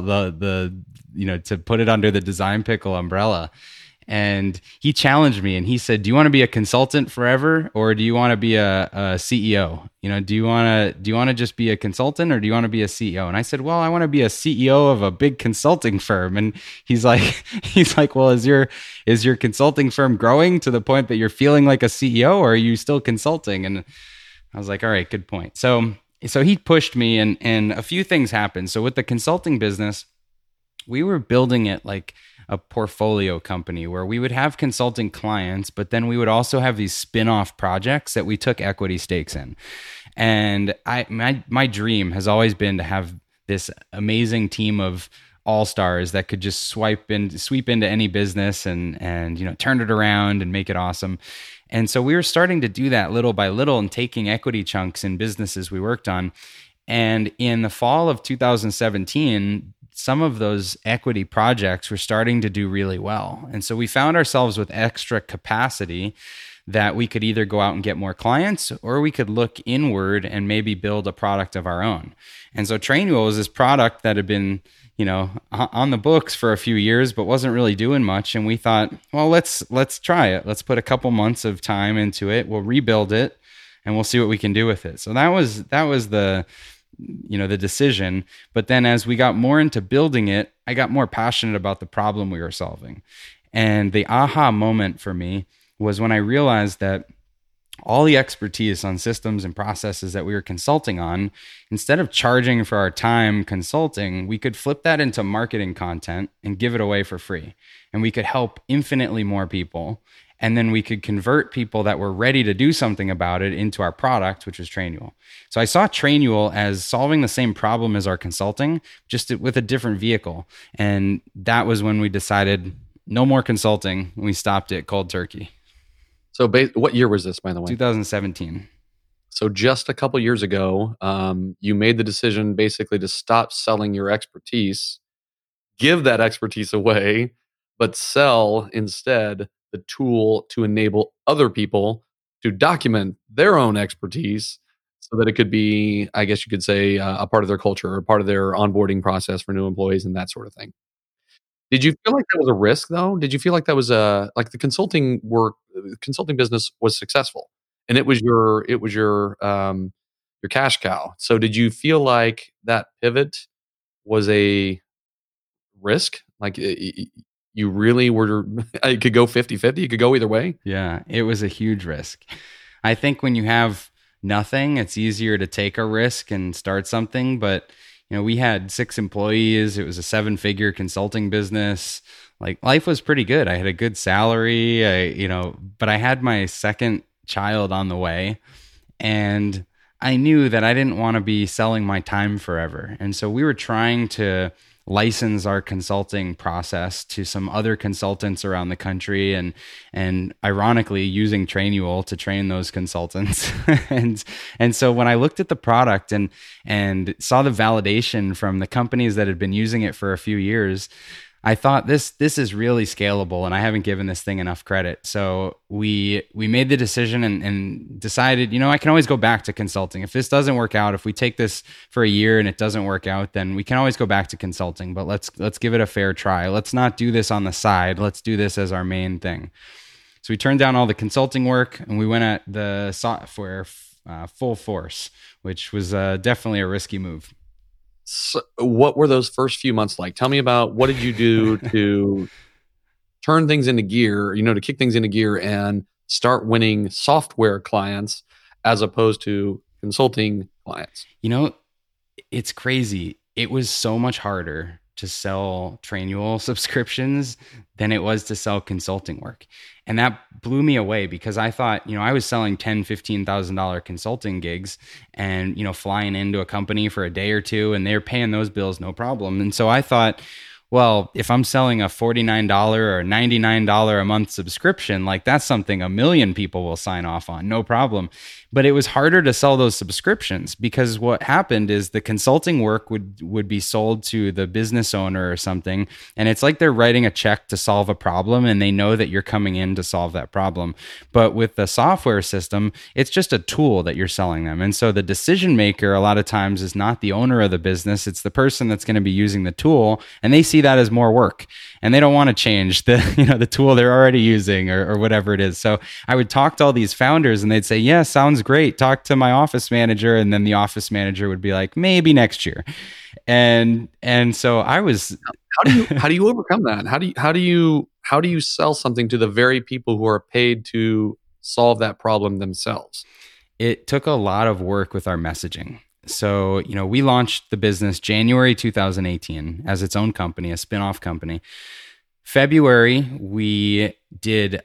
to put it under the Design Pickle umbrella. And he challenged me and he said, do you want to be a consultant forever, or do you want to be a CEO? Do you want to just be a consultant, or do you want to be a CEO? And I said, well, I want to be a CEO of a big consulting firm. And he's like, well, is your consulting firm growing to the point that you're feeling like a CEO, or are you still consulting? And I was like, all right, good point. So he pushed me, and a few things happened. So with the consulting business, we were building it like a portfolio company where we would have consulting clients, but then we would also have these spin-off projects that we took equity stakes in. And my dream has always been to have this amazing team of all-stars that could just sweep into any business and turn it around and make it awesome. And so we were starting to do that little by little and taking equity chunks in businesses we worked on. And in the fall of 2017, some of those equity projects were starting to do really well. And so we found ourselves with extra capacity that we could either go out and get more clients, or we could look inward and maybe build a product of our own. And so Trainual was this product that had been, on the books for a few years, but wasn't really doing much. And we thought, well, let's try it. Let's put a couple months of time into it. We'll rebuild it and we'll see what we can do with it. So that was the decision. But then as we got more into building it, I got more passionate about the problem we were solving. And the aha moment for me was when I realized that all the expertise on systems and processes that we were consulting on, instead of charging for our time consulting, we could flip that into marketing content and give it away for free. And we could help infinitely more people. And then we could convert people that were ready to do something about it into our product, which was Trainual. So I saw Trainual as solving the same problem as our consulting, just with a different vehicle. And that was when we decided no more consulting. We stopped it cold turkey. So what year was this, by the way? 2017. So just a couple years ago, you made the decision basically to stop selling your expertise, give that expertise away, but sell instead the tool to enable other people to document their own expertise so that it could be, I guess you could say, a part of their culture or part of their onboarding process for new employees and that sort of thing. Did you feel like that was a risk, though? Did you feel like that was like the consulting business was successful and it was your cash cow? So did you feel like that pivot was a risk? Like you really were, it could go 50-50, it could go either way? Yeah, it was a huge risk. I think when you have nothing, it's easier to take a risk and start something. But, we had 6 employees. It was a 7-figure consulting business. Like, life was pretty good. I had a good salary, but I had my second child on the way. And I knew that I didn't want to be selling my time forever. And so we were trying to license our consulting process to some other consultants around the country, and ironically using Trainual to train those consultants. and so when I looked at the product and saw the validation from the companies that had been using it for a few years, I thought this is really scalable, and I haven't given this thing enough credit. So we made the decision and decided, I can always go back to consulting. If this doesn't work out, if we take this for a year and it doesn't work out, then we can always go back to consulting. But let's give it a fair try. Let's not do this on the side. Let's do this as our main thing. So we turned down all the consulting work and we went at the software full force, which was definitely a risky move. So what were those first few months like? Tell me about what did you do to turn things into gear, to kick things into gear and start winning software clients as opposed to consulting clients? It's crazy. It was so much harder to sell Trainual subscriptions than it was to sell consulting work. And that blew me away because I thought, I was selling $10,000, $15,000 consulting gigs and, flying into a company for a day or two, and they're paying those bills no problem. And so I thought, well, if I'm selling a $49 or $99 a month subscription, like that's something a million people will sign off on, no problem. But it was harder to sell those subscriptions because what happened is the consulting work would be sold to the business owner or something. And it's like they're writing a check to solve a problem and they know that you're coming in to solve that problem. But with the software system, it's just a tool that you're selling them. And so the decision maker a lot of times is not the owner of the business. It's the person that's going to be using the tool, and they see that as more work. And they don't want to change the, the tool they're already using or whatever it is. So I would talk to all these founders and they'd say, yeah, sounds great. Talk to my office manager. And then the office manager would be like, maybe next year. And so I was, how do you overcome that? How do you sell something to the very people who are paid to solve that problem themselves? It took a lot of work with our messaging. So, we launched the business January 2018 as its own company, a spin-off company. February, we did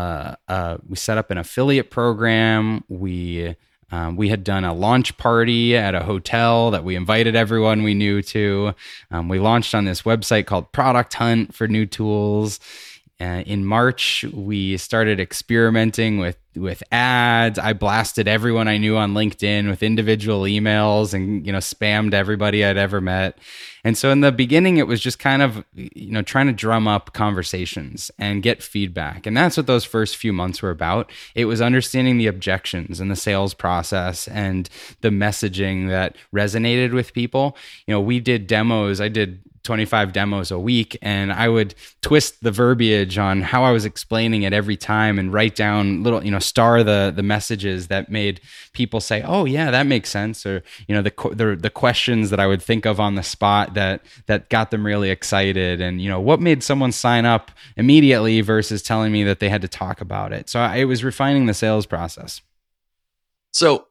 we set up an affiliate program. We had done a launch party at a hotel that we invited everyone we knew to. We launched on this website called Product Hunt for new tools. In March, we started experimenting with ads. I blasted everyone I knew on LinkedIn with individual emails and, spammed everybody I'd ever met. And so in the beginning, it was just kind of, trying to drum up conversations and get feedback. And that's what those first few months were about. It was understanding the objections and the sales process and the messaging that resonated with people. We did demos. I did 25 demos a week, and I would twist the verbiage on how I was explaining it every time and write down little, star the messages that made people say, oh yeah, that makes sense. Or, the questions that I would think of on the spot that got them really excited. And, what made someone sign up immediately versus telling me that they had to talk about it. So I was refining the sales process. So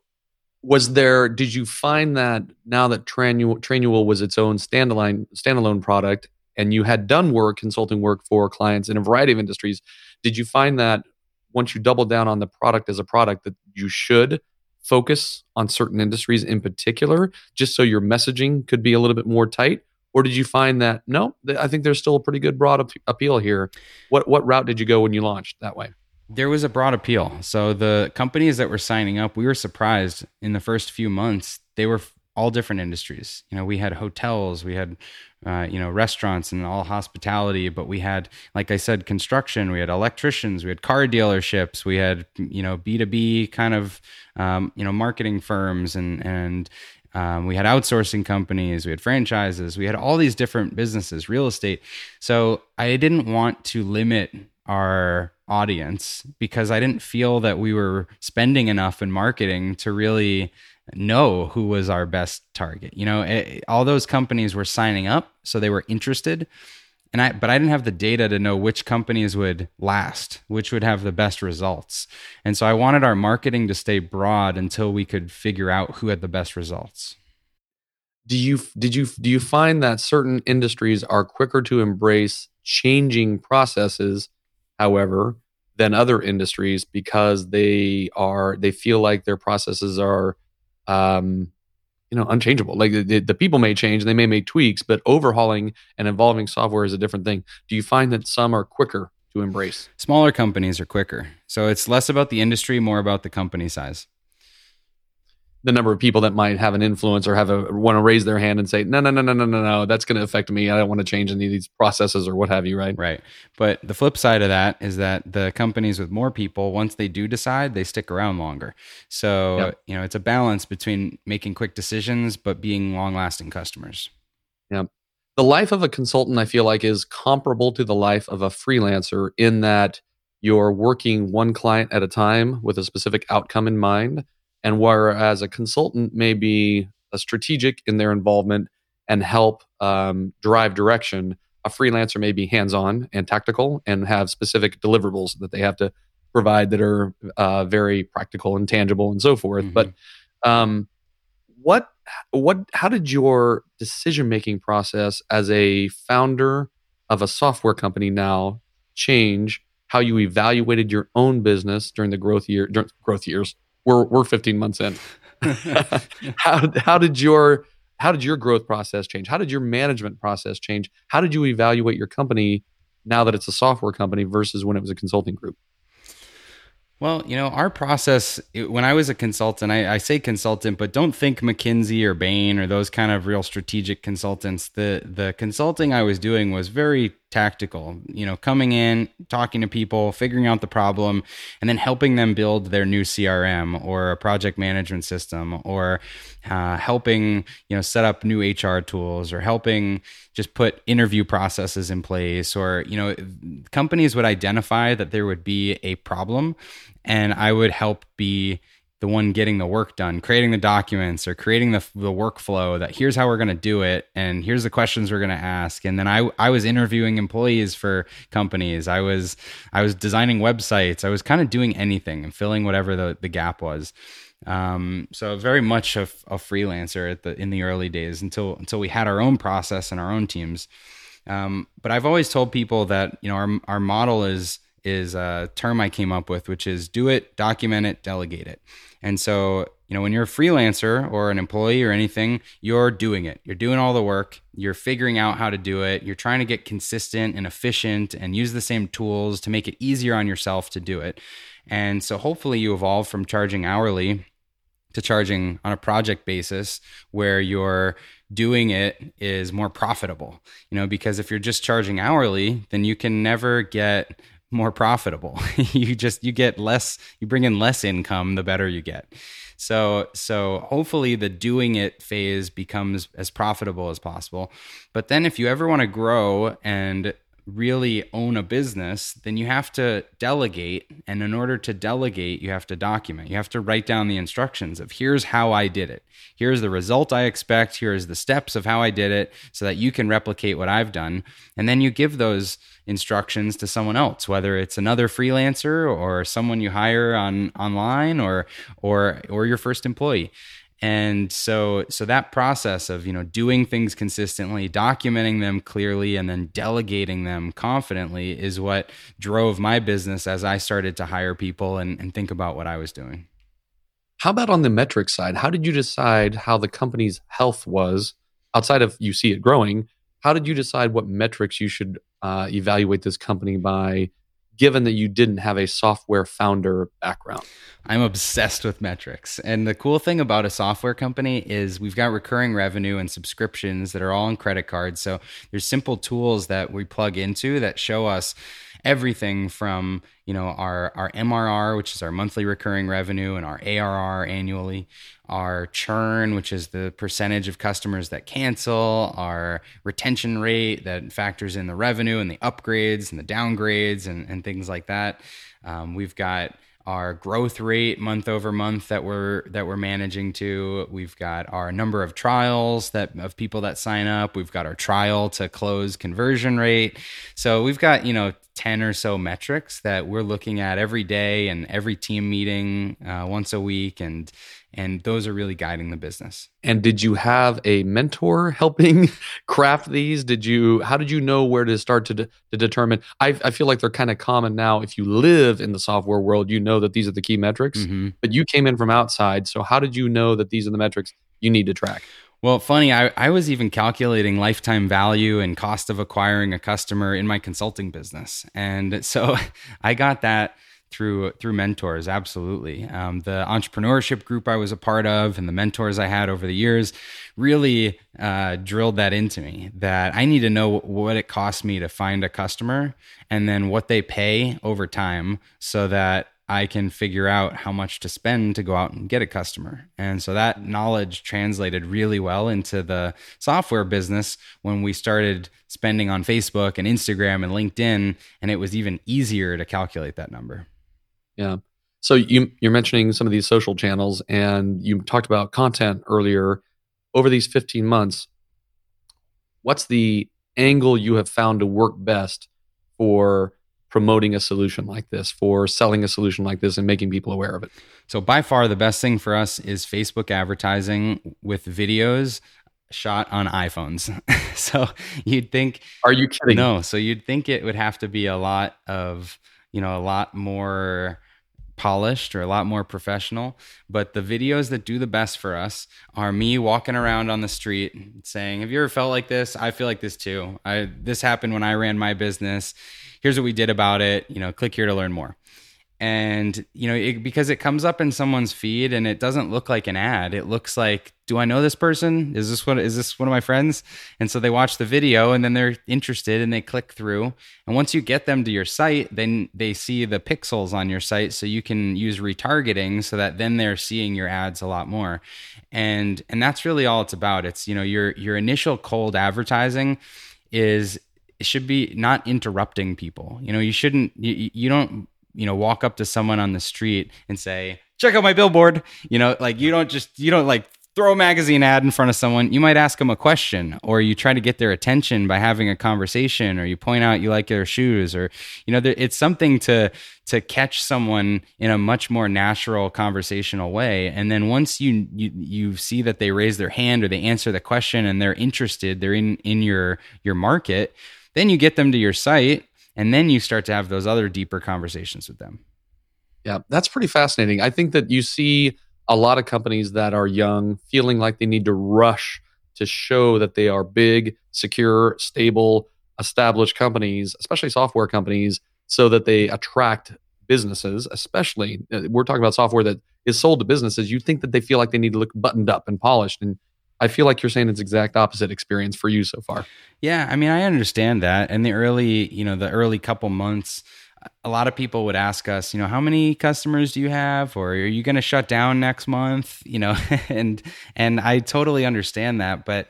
did you find that now that Trainual was its own standalone product and you had done consulting work for clients in a variety of industries, did you find that once you doubled down on the product as a product that you should focus on certain industries in particular, just so your messaging could be a little bit more tight? Or did you find that, no, I think there's still a pretty good broad appeal here? What route did you go when you launched that way? There was a broad appeal. So the companies that were signing up, we were surprised in the first few months. They were all different industries. We had hotels, we had, restaurants and all hospitality, but we had, like I said, construction, we had electricians, we had car dealerships, we had, B2B kind of, marketing firms and we had outsourcing companies, we had franchises, we had all these different businesses, real estate. So I didn't want to limit our audience because I didn't feel that we were spending enough in marketing to really know who was our best target. All those companies were signing up, so they were interested. But I didn't have the data to know which companies would last, which would have the best results. And so I wanted our marketing to stay broad until we could figure out who had the best results. Do you find that certain industries are quicker to embrace changing processes, however, than other industries because they feel like their processes are unchangeable? Like the people may change, they may make tweaks, but overhauling and evolving software is a different thing. Do you find that some are quicker to embrace? Smaller companies are quicker. So it's less about the industry, more about the company size. The number of people that might have an influence or want to raise their hand and say, no, that's going to affect me. I don't want to change any of these processes or what have you, right? Right. But the flip side of that is that the companies with more people, once they do decide, they stick around longer. So, Yep. It's a balance between making quick decisions, but being long-lasting customers. Yeah. The life of a consultant, I feel like, is comparable to the life of a freelancer in that you're working one client at a time with a specific outcome in mind. And whereas a consultant may be a strategic in their involvement and help drive direction, a freelancer may be hands-on and tactical and have specific deliverables that they have to provide that are very practical and tangible and so forth. Mm-hmm. But how did your decision-making process as a founder of a software company now change how you evaluated your own business during the growth years? We're 15 months in. How did your growth process change? How did your management process change? How did you evaluate your company now that it's a software company versus when it was a consulting group? Well, our process, when I was a consultant, I say consultant, but don't think McKinsey or Bain or those kind of real strategic consultants. The consulting I was doing was very tactical, coming in, talking to people, figuring out the problem, and then helping them build their new CRM or a project management system, or helping, set up new HR tools, or helping just put interview processes in place, or, companies would identify that there would be a problem, and I would help be the one getting the work done, creating the documents or creating the workflow that here's how we're going to do it. And here's the questions we're going to ask. And then I was interviewing employees for companies. I was designing websites. I was kind of doing anything and filling whatever the gap was. So very much a freelancer in the early days until we had our own process and our own teams. But I've always told people that, our model is a term I came up with, which is do it, document it, delegate it. And so, when you're a freelancer or an employee or anything, you're doing it. You're doing all the work. You're figuring out how to do it. You're trying to get consistent and efficient and use the same tools to make it easier on yourself to do it. And so hopefully you evolve from charging hourly to charging on a project basis where you're doing it is more profitable, because if you're just charging hourly, then you can never get more profitable. You get less, you bring in less income, the better you get. So hopefully the doing it phase becomes as profitable as possible. But then if you ever want to grow and really own a business, then you have to delegate. And in order to delegate, you have to document. You have to write down the instructions of here's how I did it. Here's the result I expect. Here's the steps of how I did it so that you can replicate what I've done. And then you give those instructions to someone else, whether it's another freelancer or someone you hire online or your first employee. And so that process of, doing things consistently, documenting them clearly, and then delegating them confidently is what drove my business as I started to hire people and think about what I was doing. How about on the metrics side? How did you decide how the company's health was outside of you see it growing? How did you decide what metrics you should evaluate this company by, given that you didn't have a software founder background? I'm obsessed with metrics. And the cool thing about a software company is we've got recurring revenue and subscriptions that are all on credit cards. So there's simple tools that we plug into that show us everything from, our MRR, which is our monthly recurring revenue, and our ARR annually, our churn, which is the percentage of customers that cancel, our retention rate that factors in the revenue and the upgrades and the downgrades and things like that. We've got our growth rate month over month that we're managing to. We've got our number of trials of people that sign up. We've got our trial to close conversion rate. So we've got 10 or so metrics that we're looking at every day and every team meeting once a week, and those are really guiding the business. And did you have a mentor helping craft these? How did you know where to start to determine? I feel like they're kind of common now. If you live in the software world, you know that these are the key metrics, but you came in from outside. So how did you know that these are the metrics you need to track? Well, funny, I was even calculating lifetime value and cost of acquiring a customer in my consulting business. And so I got that through mentors, absolutely. The entrepreneurship group I was a part of and the mentors I had over the years really drilled that into me, that I need to know what it costs me to find a customer and then what they pay over time so that I can figure out how much to spend to go out and get a customer. And so that knowledge translated really well into the software business when we started spending on Facebook and Instagram and LinkedIn, and it was even easier to calculate that number. Yeah. So you're mentioning some of these social channels, and you talked about content earlier. Over these 15 months, what's the angle you have found to work best for promoting a solution like this, for selling a solution like this and making people aware of it? So by far the best thing for us is Facebook advertising with videos shot on iPhones. So you'd think, Are you kidding? no, so you'd think it would have to be a lot more polished or a lot more professional. But the videos that do the best for us are me walking around on the street saying, have you ever felt like this? I feel like this too. This happened when I ran my business. Here's what we did about it. Click here to learn more. And, because it comes up in someone's feed and it doesn't look like an ad. It looks like, do I know this person? Is this one of my friends? And so they watch the video and then they're interested and they click through. And once you get them to your site, then they see the pixels on your site. So you can use retargeting so that then they're seeing your ads a lot more. And that's really all it's about. It's, your initial cold advertising it should be not interrupting people. You don't walk up to someone on the street and say, check out my billboard. You don't like throw a magazine ad in front of someone. You might ask them a question, or you try to get their attention by having a conversation, or you point out you like their shoes, or, it's something to catch someone in a much more natural conversational way. And then once you see that they raise their hand or they answer the question and they're interested, they're in your market, then you get them to your site. And then you start to have those other deeper conversations with them. Yeah, that's pretty fascinating. I think that you see a lot of companies that are young feeling like they need to rush to show that they are big, secure, stable, established companies, especially software companies, so that they attract businesses, especially, we're talking about software that is sold to businesses. You think that they feel like they need to look buttoned up and polished. And I feel like you're saying it's exact opposite experience for you so far. Yeah, I mean, I understand that. And the early couple months, a lot of people would ask us, how many customers do you have, or are you going to shut down next month? And I totally understand that. But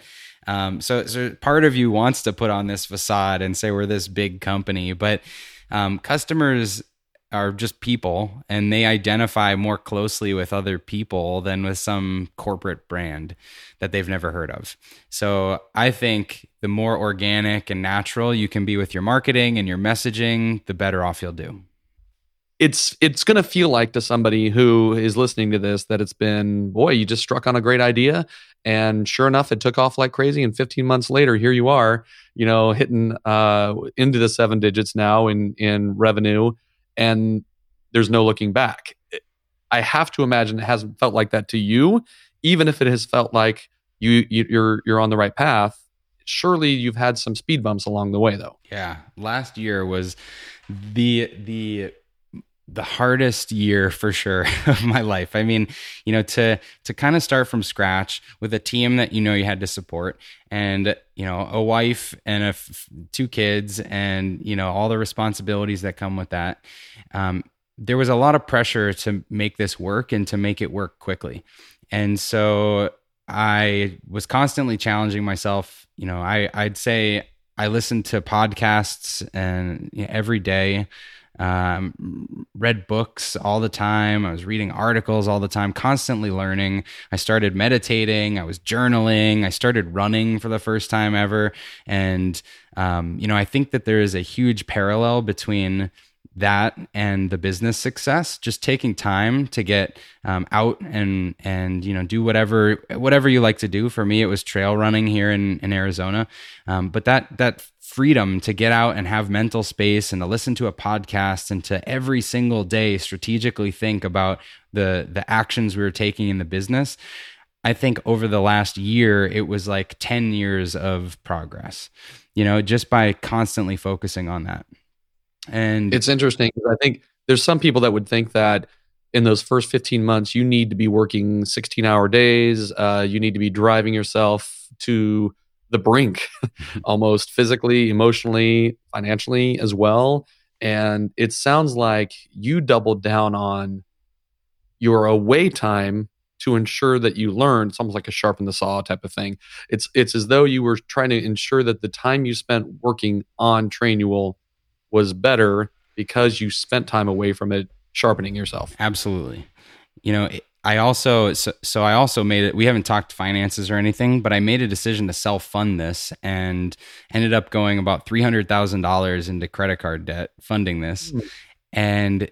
so part of you wants to put on this facade and say we're this big company, but customers are just people, and they identify more closely with other people than with some corporate brand that they've never heard of. So I think the more organic and natural you can be with your marketing and your messaging, the better off you'll do. It's going to feel like to somebody who is listening to this that it's been, boy, you just struck on a great idea. And sure enough, it took off like crazy. And 15 months later, here you are, hitting into the 7 digits now in revenue. And there's no looking back. I have to imagine it hasn't felt like that to you, even if it has felt like you're on the right path. Surely you've had some speed bumps along the way, though. Yeah, last year was the hardest year for sure of my life. I mean, to kind of start from scratch with a team that you had to support, and a wife and 2 kids, and all the responsibilities that come with that. There was a lot of pressure to make this work and to make it work quickly. And so I was constantly challenging myself. I'd say I listened to podcasts and every day. Read books all the time. I was reading articles all the time, constantly learning. I started meditating. I was journaling. I started running for the first time ever. And, I think that there is a huge parallel between that and the business success. Just taking time to get out and do whatever you like to do. For me, it was trail running here in Arizona. But that freedom to get out and have mental space and to listen to a podcast and to every single day strategically think about the actions we were taking in the business. I think over the last year, it was like 10 years of progress, just by constantly focusing on that. And it's interesting. I think there's some people that would think that in those first 15 months, you need to be working 16-hour days. You need to be driving yourself to the brink, almost physically, emotionally, financially as well. And it sounds like you doubled down on your away time to ensure that you learn. It's almost like a sharpen the saw type of thing. It's as though you were trying to ensure that the time you spent working on Trainual was better because you spent time away from it sharpening yourself. Absolutely. I also made it, we haven't talked finances or anything, but I made a decision to self-fund this and ended up going about $300,000 into credit card debt funding this. And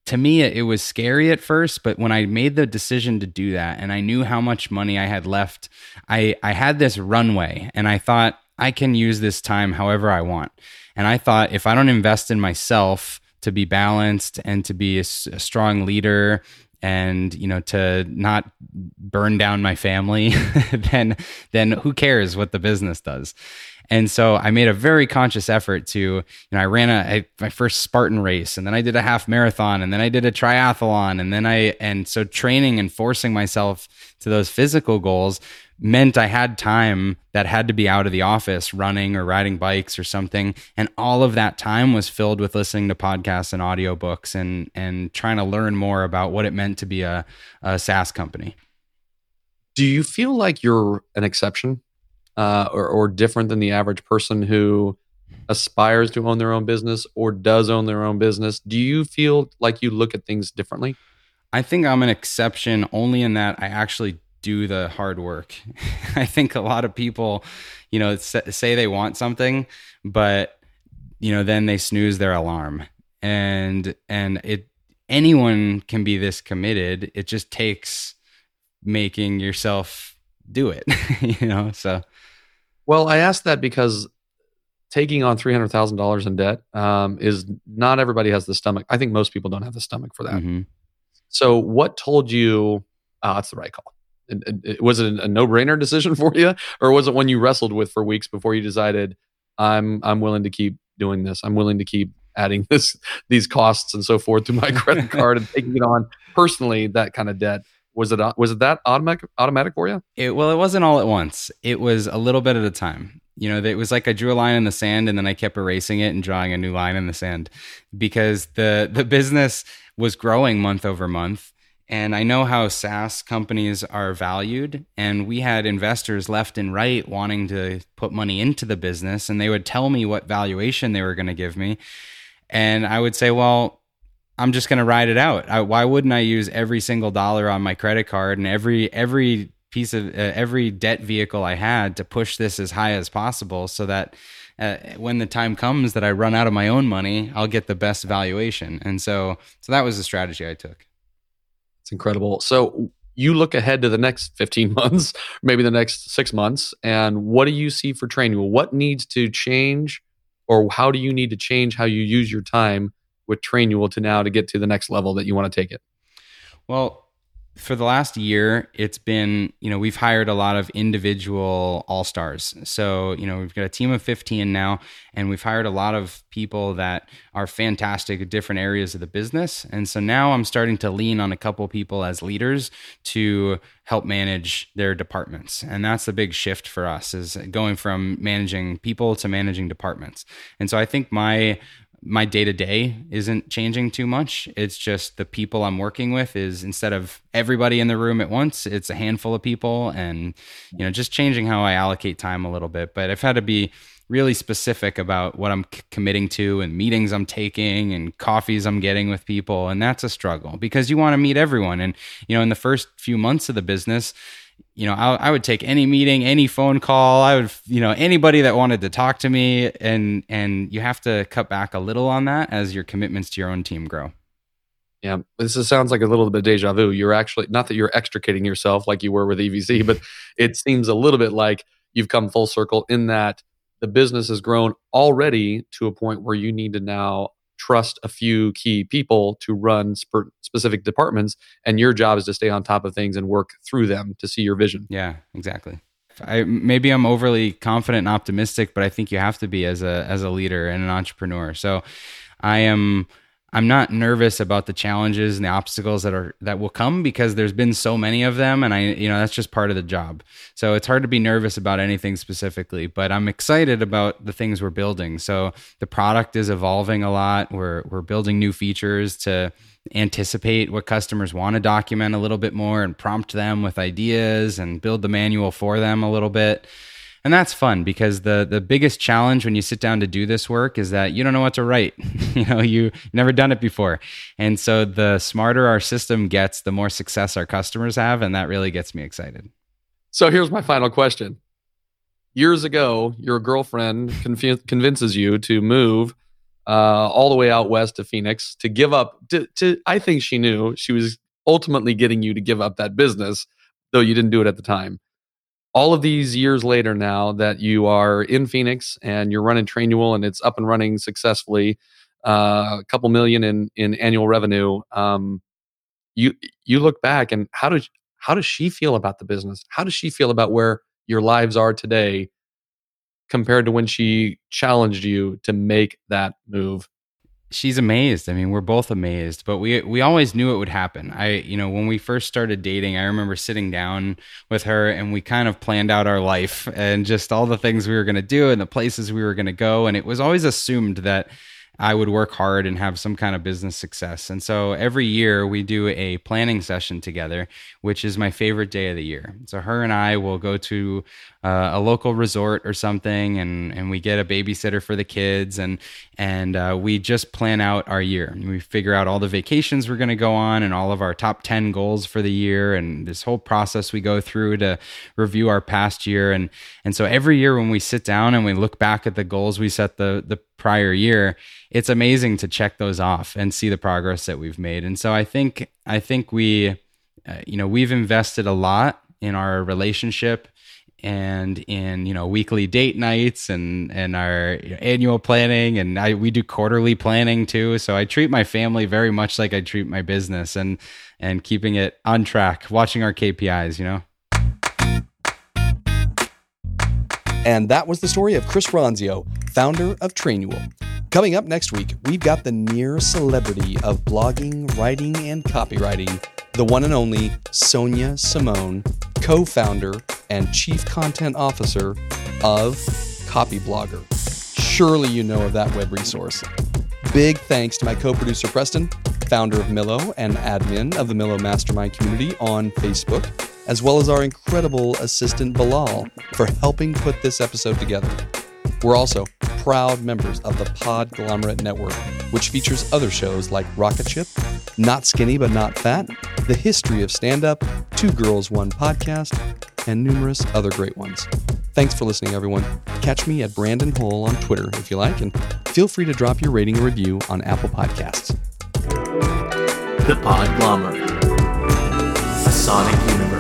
to me, it was scary at first, but when I made the decision to do that and I knew how much money I had left, I had this runway and I thought I can use this time however I want. And I thought if I don't invest in myself to be balanced and to be a strong leader and, to not burn down my family, then who cares what the business does? And so I made a very conscious effort to, I ran my first Spartan race, and then I did a half marathon, and then I did a triathlon, and so training and forcing myself to those physical goals meant I had time that had to be out of the office running or riding bikes or something. And all of that time was filled with listening to podcasts and audiobooks and trying to learn more about what it meant to be a SaaS company. Do you feel like you're an exception or different than the average person who aspires to own their own business or does own their own business? Do you feel like you look at things differently? I think I'm an exception only in that I actually do the hard work. I think a lot of people, say they want something, but then they snooze their alarm, and anyone can be this committed. It just takes making yourself do it, so. Well, I asked that because taking on $300,000 in debt is not everybody has the stomach. I think most people don't have the stomach for that. Mm-hmm. So what told you, it's the right call? Was it a no-brainer decision for you, or was it one you wrestled with for weeks before you decided, I'm willing to keep doing this. I'm willing to keep adding these costs and so forth to my credit card and taking it on personally, that kind of debt? Was it that automatic for you? It wasn't all at once. It was a little bit at a time. It was like I drew a line in the sand and then I kept erasing it and drawing a new line in the sand because the business was growing month over month. And I know how SaaS companies are valued, and we had investors left and right wanting to put money into the business, and they would tell me what valuation they were going to give me. And I would say, well, I'm just going to ride it out. Why wouldn't I use every single dollar on my credit card and every piece of every debt vehicle I had to push this as high as possible so that when the time comes that I run out of my own money, I'll get the best valuation. And so that was the strategy I took. It's incredible. So you look ahead to the next 15 months, maybe the next 6 months, and what do you see for Trainual? What needs to change, or how do you need to change how you use your time with Trainual to get to the next level that you want to take it? Well, for the last year, it's been, we've hired a lot of individual all-stars. So, we've got a team of 15 now, and we've hired a lot of people that are fantastic at different areas of the business. And so now I'm starting to lean on a couple people as leaders to help manage their departments. And that's the big shift for us, is going from managing people to managing departments. And so I think my day-to-day isn't changing too much. It's just the people I'm working with is, instead of everybody in the room at once, it's a handful of people, and just changing how I allocate time a little bit. But I've had to be really specific about what I'm committing to and meetings I'm taking and coffees I'm getting with people. And that's a struggle because you want to meet everyone. And in the first few months of the business, I would take any meeting, any phone call. I would, anybody that wanted to talk to me, and you have to cut back a little on that as your commitments to your own team grow. Yeah, sounds like a little bit of deja vu. You're actually, not that you're extricating yourself like you were with EVC, but it seems a little bit like you've come full circle in that the business has grown already to a point where you need to now trust a few key people to run specific departments, and your job is to stay on top of things and work through them to see your vision. Yeah, exactly. Maybe I'm overly confident and optimistic, but I think you have to be as a leader and an entrepreneur. So I'm not nervous about the challenges and the obstacles that will come because there's been so many of them, and that's just part of the job. So it's hard to be nervous about anything specifically, but I'm excited about the things we're building. So the product is evolving a lot. We're building new features to anticipate what customers want to document a little bit more and prompt them with ideas and build the manual for them a little bit. And that's fun because the biggest challenge when you sit down to do this work is that you don't know what to write. You've never done it before. And so the smarter our system gets, the more success our customers have. And that really gets me excited. So here's my final question. Years ago, your girlfriend convinces you to move all the way out west to Phoenix to give up. I think she knew she was ultimately getting you to give up that business, though you didn't do it at the time. All of these years later now that you are in Phoenix and you're running Trainual and it's up and running successfully, a couple million in annual revenue, you look back and how does she feel about the business? How does she feel about where your lives are today compared to when she challenged you to make that move? She's amazed. I mean, we're both amazed, but we always knew it would happen. When we first started dating, I remember sitting down with her and we kind of planned out our life and just all the things we were going to do and the places we were going to go. And it was always assumed that I would work hard and have some kind of business success. And so every year we do a planning session together, which is my favorite day of the year. So her and I will go to a local resort or something, and we get a babysitter for the kids, and we just plan out our year. And we figure out all the vacations we're going to go on and all of our top 10 goals for the year, and this whole process we go through to review our past year. And so every year when we sit down and we look back at the goals we set the prior year, it's amazing to check those off and see the progress that we've made. And so I think we, we've invested a lot in our relationship and in, weekly date nights and our annual planning. And we do quarterly planning too. So I treat my family very much like I treat my business and keeping it on track, watching our KPIs, And that was the story of Chris Ronzio, founder of Trainual. Coming up next week, we've got the near celebrity of blogging, writing, and copywriting, the one and only Sonia Simone, co-founder and chief content officer of Copyblogger. Surely you know of that web resource. Big thanks to my co-producer Preston, founder of Millo and admin of the Millo Mastermind community on Facebook, as well as our incredible assistant Bilal for helping put this episode together. We're also proud members of the Podglomerate Network, which features other shows like Rocket Ship, Not Skinny But Not Fat, The History of Stand-Up, Two Girls, One Podcast, and numerous other great ones. Thanks for listening, everyone. Catch me at Brandon Hull on Twitter if you like, and feel free to drop your rating or review on Apple Podcasts. The Podglomerate, a sonic universe.